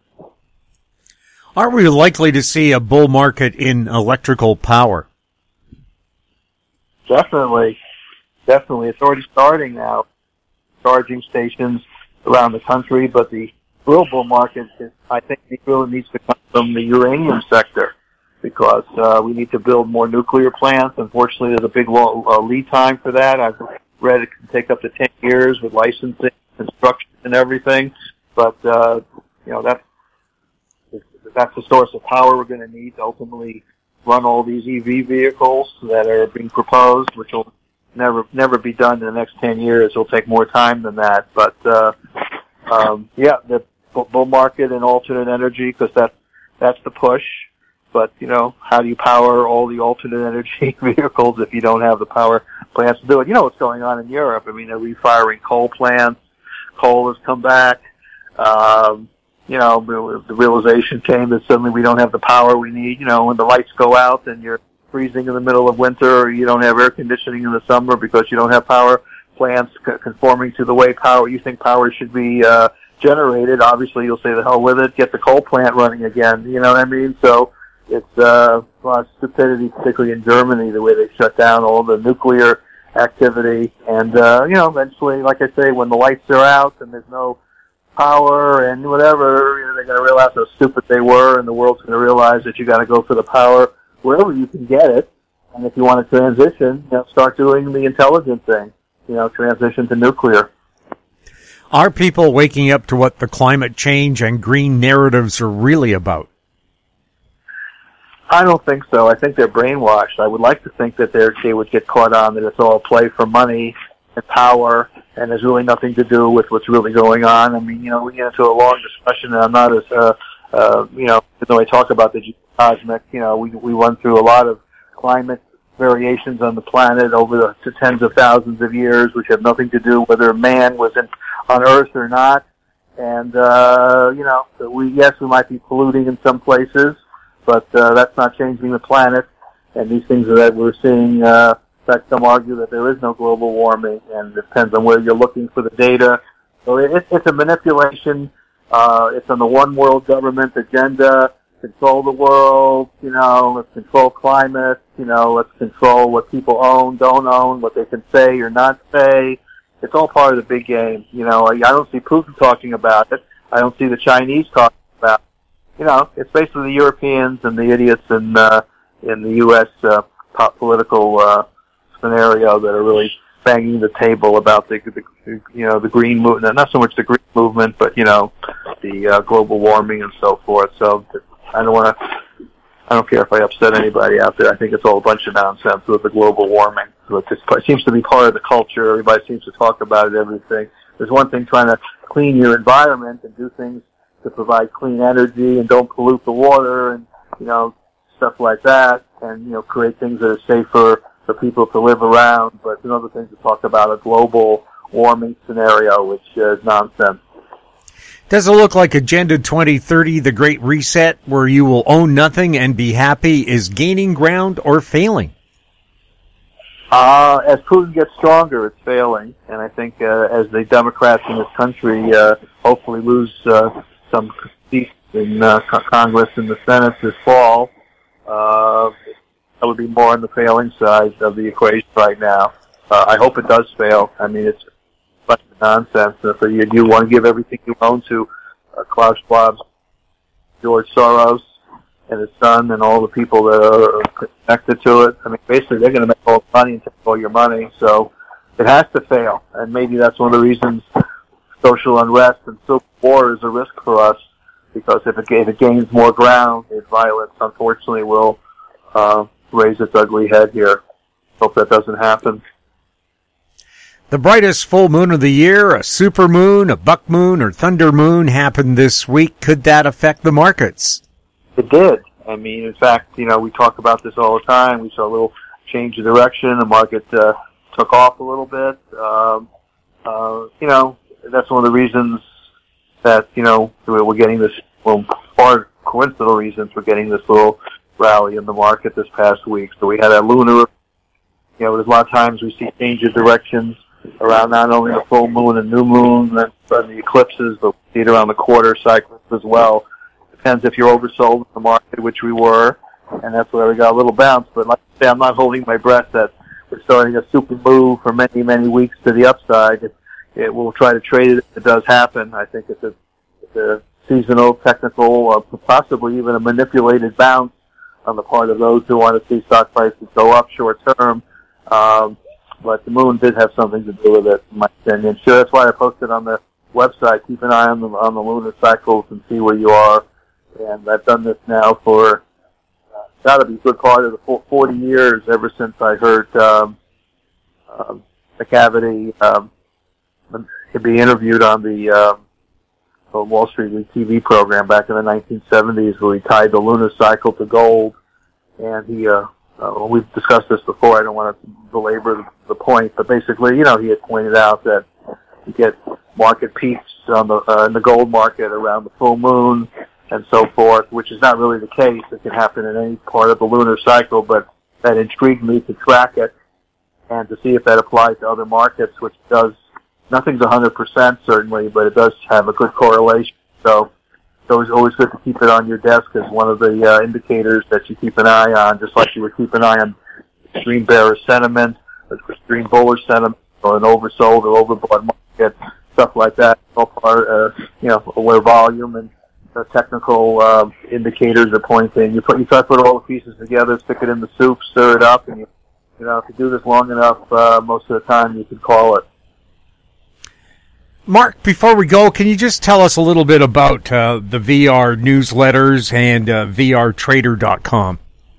Are we likely to see a bull market in electrical power? Definitely. It's already starting now. Charging stations around the country, but the real bull market, I think, really needs to come from the uranium sector, because we need to build more nuclear plants. Unfortunately, there's a big lead time for that. I've read it can take up to 10 years with licensing, construction, and everything. But that's the source of power we're going to need to ultimately run all these EV vehicles that are being proposed, which will never be done in the next 10 years. It'll take more time than that. But the bull market and alternate energy, because that's the push. But how do you power all the alternate energy vehicles if you don't have the power plants to do it? You know what's going on in Europe. I mean, they're refiring coal plants. Coal has come back. The realization came that suddenly we don't have the power we need. When the lights go out and you're freezing in the middle of winter, or you don't have air conditioning in the summer because you don't have power plants conforming to the way you think power should be generated. Obviously, you'll say the hell with it, get the coal plant running again. You know what I mean? So it's a lot of stupidity, particularly in Germany, the way they shut down all the nuclear activity. And, eventually, like I say, when the lights are out and there's no power and whatever, they're going to realize how stupid they were, and the world's going to realize that you got to go for the power wherever you can get it. And if you want to transition, start doing the intelligent thing, transition to nuclear. Are people waking up to what the climate change and green narratives are really about? I don't think so. I think they're brainwashed. I would like to think that they would get caught on that it's all a play for money and power, and there's really nothing to do with what's really going on. I mean, we get into a long discussion, and I'm not as, even though I talk about the cosmic, we run through a lot of climate variations on the planet over to tens of thousands of years, which have nothing to do whether man was on Earth or not. And, we might be polluting in some places, but that's not changing the planet. And these things that we're seeing, in fact, some argue that there is no global warming, and it depends on where you're looking for the data. So it's a manipulation. It's on the one world government agenda. Control the world, let's control climate, let's control what people own, don't own, what they can say or not say. It's all part of the big game. I don't see Putin talking about it. I don't see the Chinese talking about it. It's basically the Europeans and the idiots in the U.S. Political scenario that are really banging the table about the green movement, not so much the green movement, but the global warming and so forth. So I don't care if I upset anybody out there. I think it's all a bunch of nonsense with the global warming. So it seems to be part of the culture. Everybody seems to talk about it, everything. There's one thing trying to clean your environment and do things to provide clean energy and don't pollute the water and, stuff like that, and, create things that are safer for people to live around. But there's another thing to talk about a global warming scenario, which is nonsense. Does it look like Agenda 2030, the Great Reset, where you will own nothing and be happy, is gaining ground or failing? As Putin gets stronger, it's failing. And I think as the Democrats in this country hopefully lose some seats in Congress and the Senate this fall, that would be more on the failing side of the equation right now. I hope it does fail. I mean, it's bunch of nonsense. If you want to give everything you own to Klaus Schwab, George Soros, and his son, and all the people that are connected to it, I mean, basically they're going to make all the money and take all your money. So it has to fail, and maybe that's one of the reasons social unrest and civil war is a risk for us, because if it gains more ground, its violence unfortunately will raise its ugly head here. Hope that doesn't happen. The brightest full moon of the year, a supermoon, a buck moon, or thunder moon happened this week. Could that affect the markets? It did. I mean, in fact, we talk about this all the time. We saw a little change of direction. The market took off a little bit. That's one of the reasons that, we're getting this, part coincidental reasons we're getting this little rally in the market this past week. So we had a lunar, there's a lot of times we see change of directions around not only the full moon and new moon and the eclipses, but we see it around the quarter cycles as well. Depends if you're oversold in the market, which we were, and that's where we got a little bounce. But like I say, I'm not holding my breath that we're starting a super move for many, many weeks to the upside. It will try to trade it if it does happen. I think it's a seasonal, technical, possibly even a manipulated bounce on the part of those who want to see stock prices go up short term. But the moon did have something to do with it, in my opinion. So that's why I posted on the website, keep an eye on the lunar cycles and see where you are. And I've done this now for, got to be a good part of the full 40 years, ever since I heard McCavity be interviewed on the Wall Street Week TV program back in the 1970s, where he tied the lunar cycle to gold. And he, we've discussed this before, I don't want to belabor the point, but basically, he had pointed out that you get market peaks on in the gold market around the full moon and so forth, which is not really the case. It can happen in any part of the lunar cycle, but that intrigued me to track it and to see if that applies to other markets, which does. Nothing's 100% certainly, but it does have a good correlation. So it's always good to keep it on your desk as one of the indicators that you keep an eye on, just like you would keep an eye on extreme bearish sentiment, extreme bullish sentiment, or an oversold or overbought market, stuff like that. All part, where volume and technical indicators are pointing. You try to put all the pieces together, stick it in the soup, stir it up, and if you do this long enough, most of the time you can call it. Mark, before we go, can you just tell us a little bit about the VR newsletters and VRtrader.com?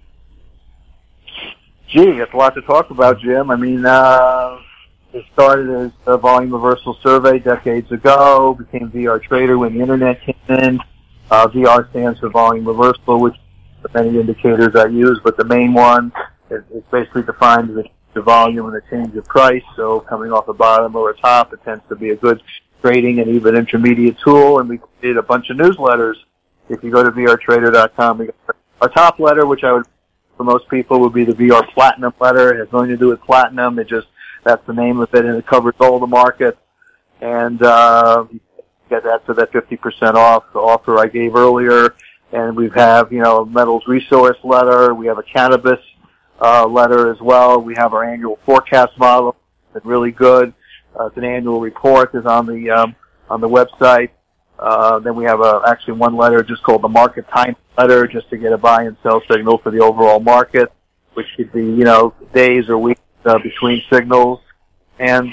Gee, it's a lot to talk about, Jim. I mean, it started as a volume reversal survey decades ago, became VRtrader when the internet came in. VR stands for volume reversal, which many indicators I use, but the main one is basically defined as the volume and the change of price. So coming off a bottom or a top, it tends to be a good trading and even intermediate tool. And we did a bunch of newsletters. If you go to VRtrader.com, we got our top letter, which I would, for most people, would be the VR Platinum letter. It has nothing to do with platinum. That's the name of it, and it covers all the markets. And you get that to that 50% off the offer I gave earlier. And we have, a metals resource letter. We have a cannabis letter as well. We have our annual forecast model. It's really good. It's an annual report. It's on the website. Then we have actually one letter just called the market time letter, just to get a buy and sell signal for the overall market, which could be, days or weeks between signals. And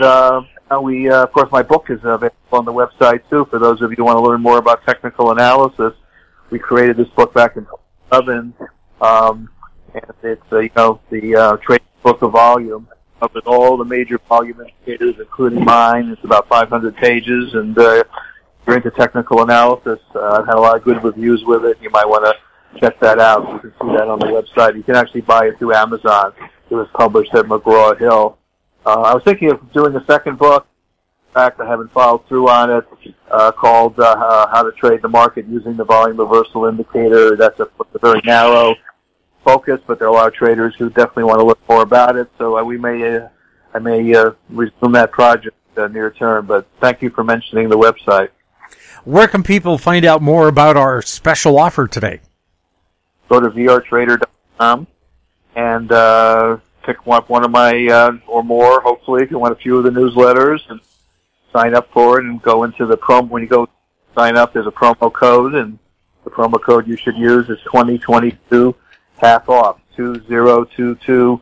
of course, my book is available on the website too. For those of you who want to learn more about technical analysis, we created this book back in 2011. And it's, the Trading Book of Volume, with all the major volume indicators, including mine. It's about 500 pages, and if you're into technical analysis, I've had a lot of good reviews with it. You might want to check that out. You can see that on the website. You can actually buy it through Amazon. It was published at McGraw-Hill. I was thinking of doing a second book. In fact, I haven't followed through on it, called How to Trade the Market Using the Volume Reversal Indicator. That's a very narrow focus, but there are a lot of traders who definitely want to look more about it. So I may resume that project near term. But thank you for mentioning the website. Where can people find out more about our special offer today? Go to VRtrader.com and pick up one of my or more, hopefully, if you want a few of the newsletters, and sign up for it. And go into the promo. When you go sign up, there's a promo code, and the promo code you should use is 2022. Half off, 2022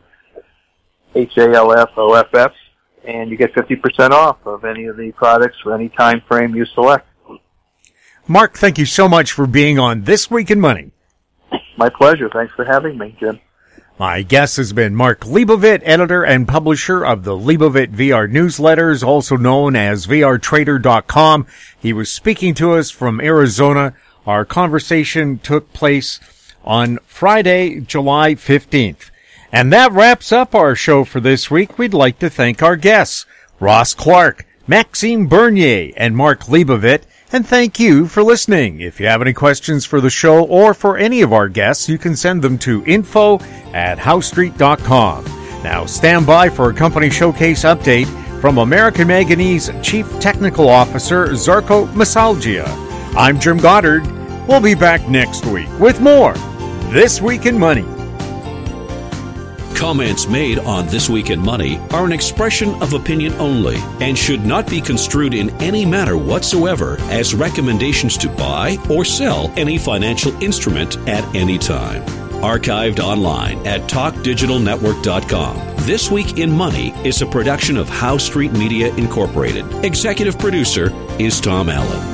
HALFOFF, and you get 50% off of any of the products for any time frame you select. Mark, thank you so much for being on This Week in Money. My pleasure. Thanks for having me, Jim. My guest has been Mark Leibovit, editor and publisher of the Leibovit VR newsletters, also known as VRtrader.com. He was speaking to us from Arizona. Our conversation took place on Friday, July 15th. And that wraps up our show for this week. We'd like to thank our guests, Ross Clark, Maxime Bernier, and Mark Leibovit, and thank you for listening. If you have any questions for the show or for any of our guests, you can send them to info@howstreet.com. Now stand by for a company showcase update from American Manganese Chief Technical Officer Žarko Masalgia. I'm Jim Goddard. We'll be back next week with more This Week in Money. Comments made on This Week in Money are an expression of opinion only and should not be construed in any manner whatsoever as recommendations to buy or sell any financial instrument at any time. Archived online at TalkDigitalNetwork.com. This Week in Money is a production of Howe Street Media Incorporated. Executive producer is Tom Allen.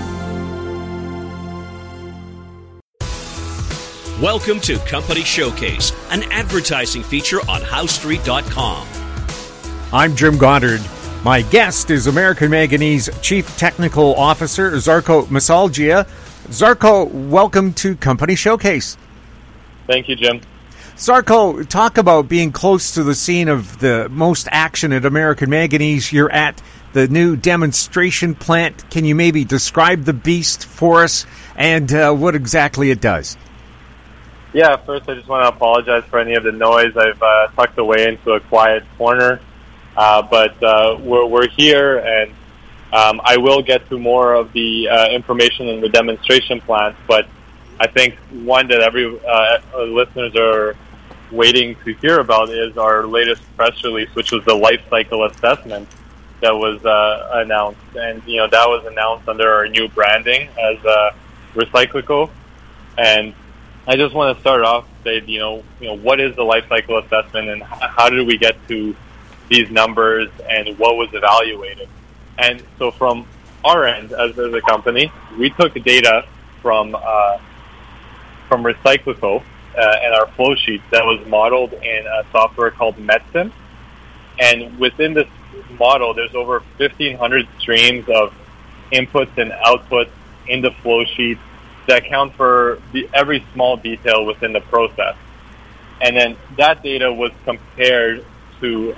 Welcome to Company Showcase, an advertising feature on HowStreet.com. I'm Jim Goddard. My guest is American Manganese Chief Technical Officer Žarko Masalgia. Žarko, welcome to Company Showcase. Thank you, Jim. Žarko, talk about being close to the scene of the most action at American Manganese. You're at the new demonstration plant. Can you maybe describe the beast for us and what exactly it does? Yeah, first I just want to apologize for any of the noise. I've tucked away into a quiet corner, but we're here, and I will get to more of the information in the demonstration plant, but I think one that every listeners are waiting to hear about is our latest press release, which was the life cycle assessment that was announced. And, that was announced under our new branding as Recyclico. And I just want to start off and say, what is the life cycle assessment and how did we get to these numbers and what was evaluated? And so from our end, as a company, we took data from Recyclico and our flow sheet that was modeled in a software called MetSim. And within this model, there's over 1,500 streams of inputs and outputs in the flow sheet that account for every small detail within the process. And then that data was compared to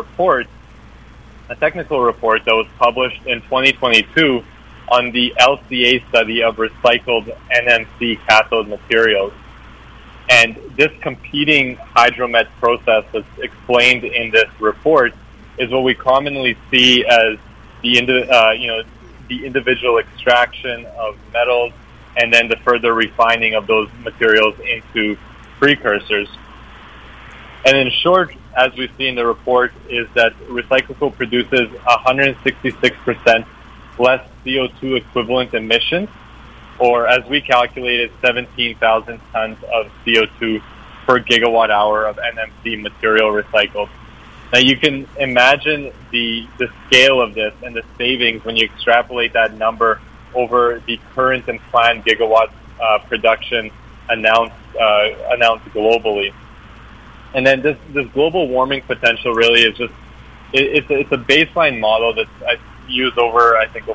a technical report that was published in 2022 on the LCA study of recycled NMC cathode materials. And this competing hydromet process that's explained in this report is what we commonly see as the individual extraction of metals and then the further refining of those materials into precursors. And in short, as we see in the report, is that Recyclico produces 166% less CO2 equivalent emissions, or as we calculated, 17,000 tons of CO2 per gigawatt hour of NMC material recycled. Now you can imagine the scale of this and the savings when you extrapolate that number over the current and planned gigawatt production announced globally. And then this global warming potential really is just it's a baseline model that's used over just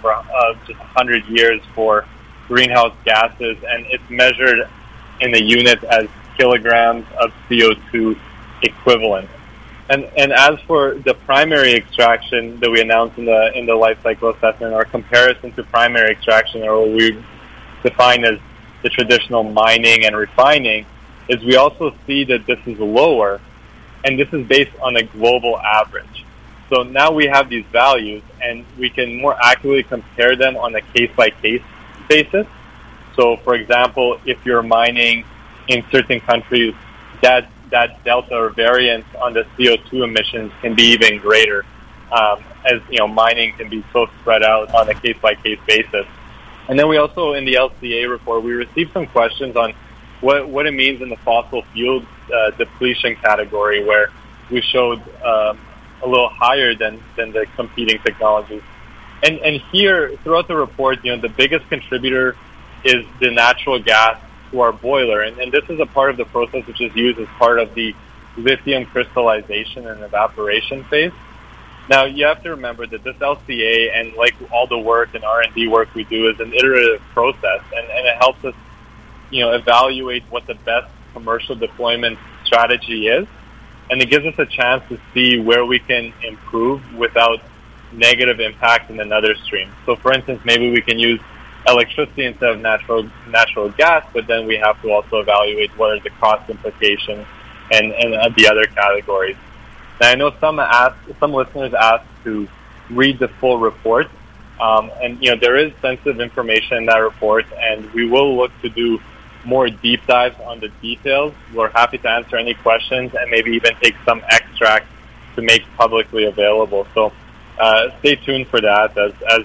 100 years for greenhouse gases, and it's measured in the unit as kilograms of CO2 equivalent. And as for the primary extraction that we announced in the life cycle assessment, our comparison to primary extraction, or what we define as the traditional mining and refining, is we also see that this is lower, and this is based on a global average. So now we have these values, and we can more accurately compare them on a case-by-case basis. So, for example, if you're mining in certain countries, that delta or variance on the CO2 emissions can be even greater, as mining can be so spread out on a case-by-case basis. And then we also, in the LCA report, we received some questions on what it means in the fossil fuel depletion category, where we showed a little higher than the competing technologies. And here, throughout the report, the biggest contributor is the natural gas to our boiler. And this is a part of the process which is used as part of the lithium crystallization and evaporation phase. Now, you have to remember that this LCA, and like all the work and R&D work we do, is an iterative process, and it helps us, evaluate what the best commercial deployment strategy is, and it gives us a chance to see where we can improve without negative impact in another stream. So, for instance, maybe we can use electricity instead of natural gas, but then we have to also evaluate what are the cost implications and the other categories. Now, I know some listeners asked to read the full report, and there is sensitive information in that report, and we will look to do more deep dives on the details. We're happy to answer any questions and maybe even take some extracts to make publicly available. So stay tuned for that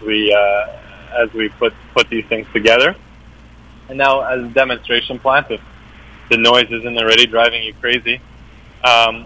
as we put these things together. And now, as a demonstration plant, if the noise isn't already driving you crazy, as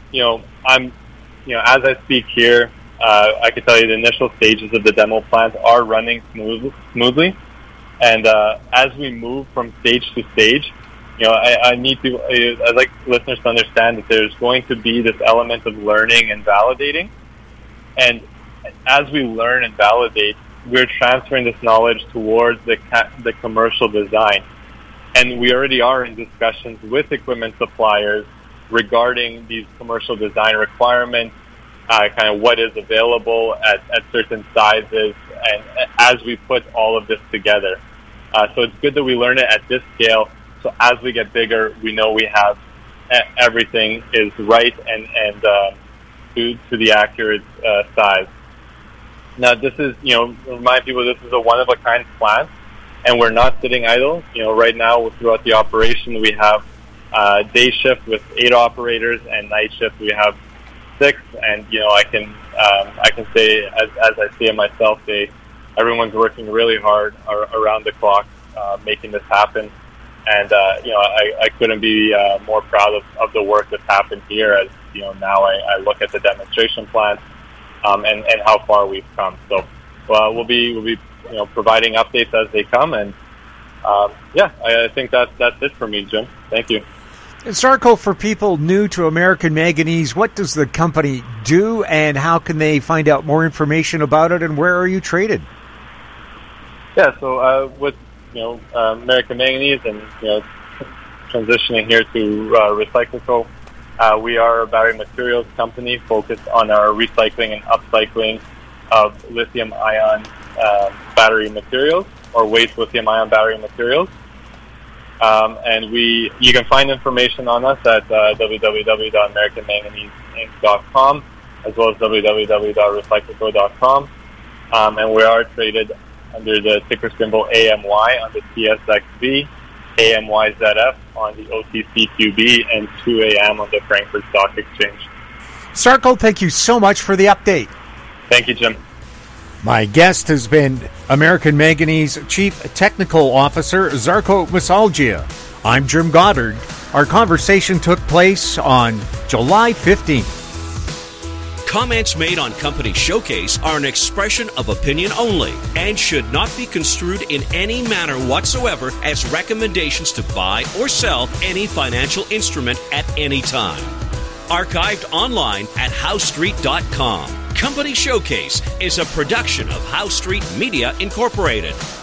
I speak here, I can tell you the initial stages of the demo plant are running smoothly. And as we move from stage to stage, I'd like listeners to understand that there's going to be this element of learning and validating. And as we learn and validate, we're transferring this knowledge towards the commercial design. And we already are in discussions with equipment suppliers regarding these commercial design requirements, kind of what is available at certain sizes, and as we put all of this together. So it's good that we learn it at this scale, so as we get bigger, we know we have everything is right and to the accurate size. Now, this is, remind people this is a one-of-a-kind plant, and we're not sitting idle. Right now, throughout the operation, we have day shift with 8 operators, and night shift we have 6. And I can say, as I see it myself, everyone's working really hard around the clock, making this happen. And I couldn't be more proud of the work that's happened here. As now I look at the demonstration plant and how far we've come. So we'll be providing updates as they come. And I think that's it for me, Jim. Thank you. Zarko, for people new to American Manganese, what does the company do, and how can they find out more information about it, and where are you traded? Yeah, so with American Manganese and transitioning here to Recyclico, we are a battery materials company focused on our recycling and upcycling of lithium-ion battery materials, or waste lithium-ion battery materials. And you can find information on us at www.americanmanganeseinc.com, as well as www.recyclico.com. And we are traded under the ticker symbol AMY on the TSXV, AMYZF on the OTCQB, and 2AM on the Frankfurt Stock Exchange. Zarko, thank you so much for the update. Thank you, Jim. My guest has been American Manganese Chief Technical Officer Zarko Masalgia. I'm Jim Goddard. Our conversation took place on July 15th. Comments made on Company Showcase are an expression of opinion only and should not be construed in any manner whatsoever as recommendations to buy or sell any financial instrument at any time. Archived online at HowStreet.com. Company Showcase is a production of How Street Media Incorporated.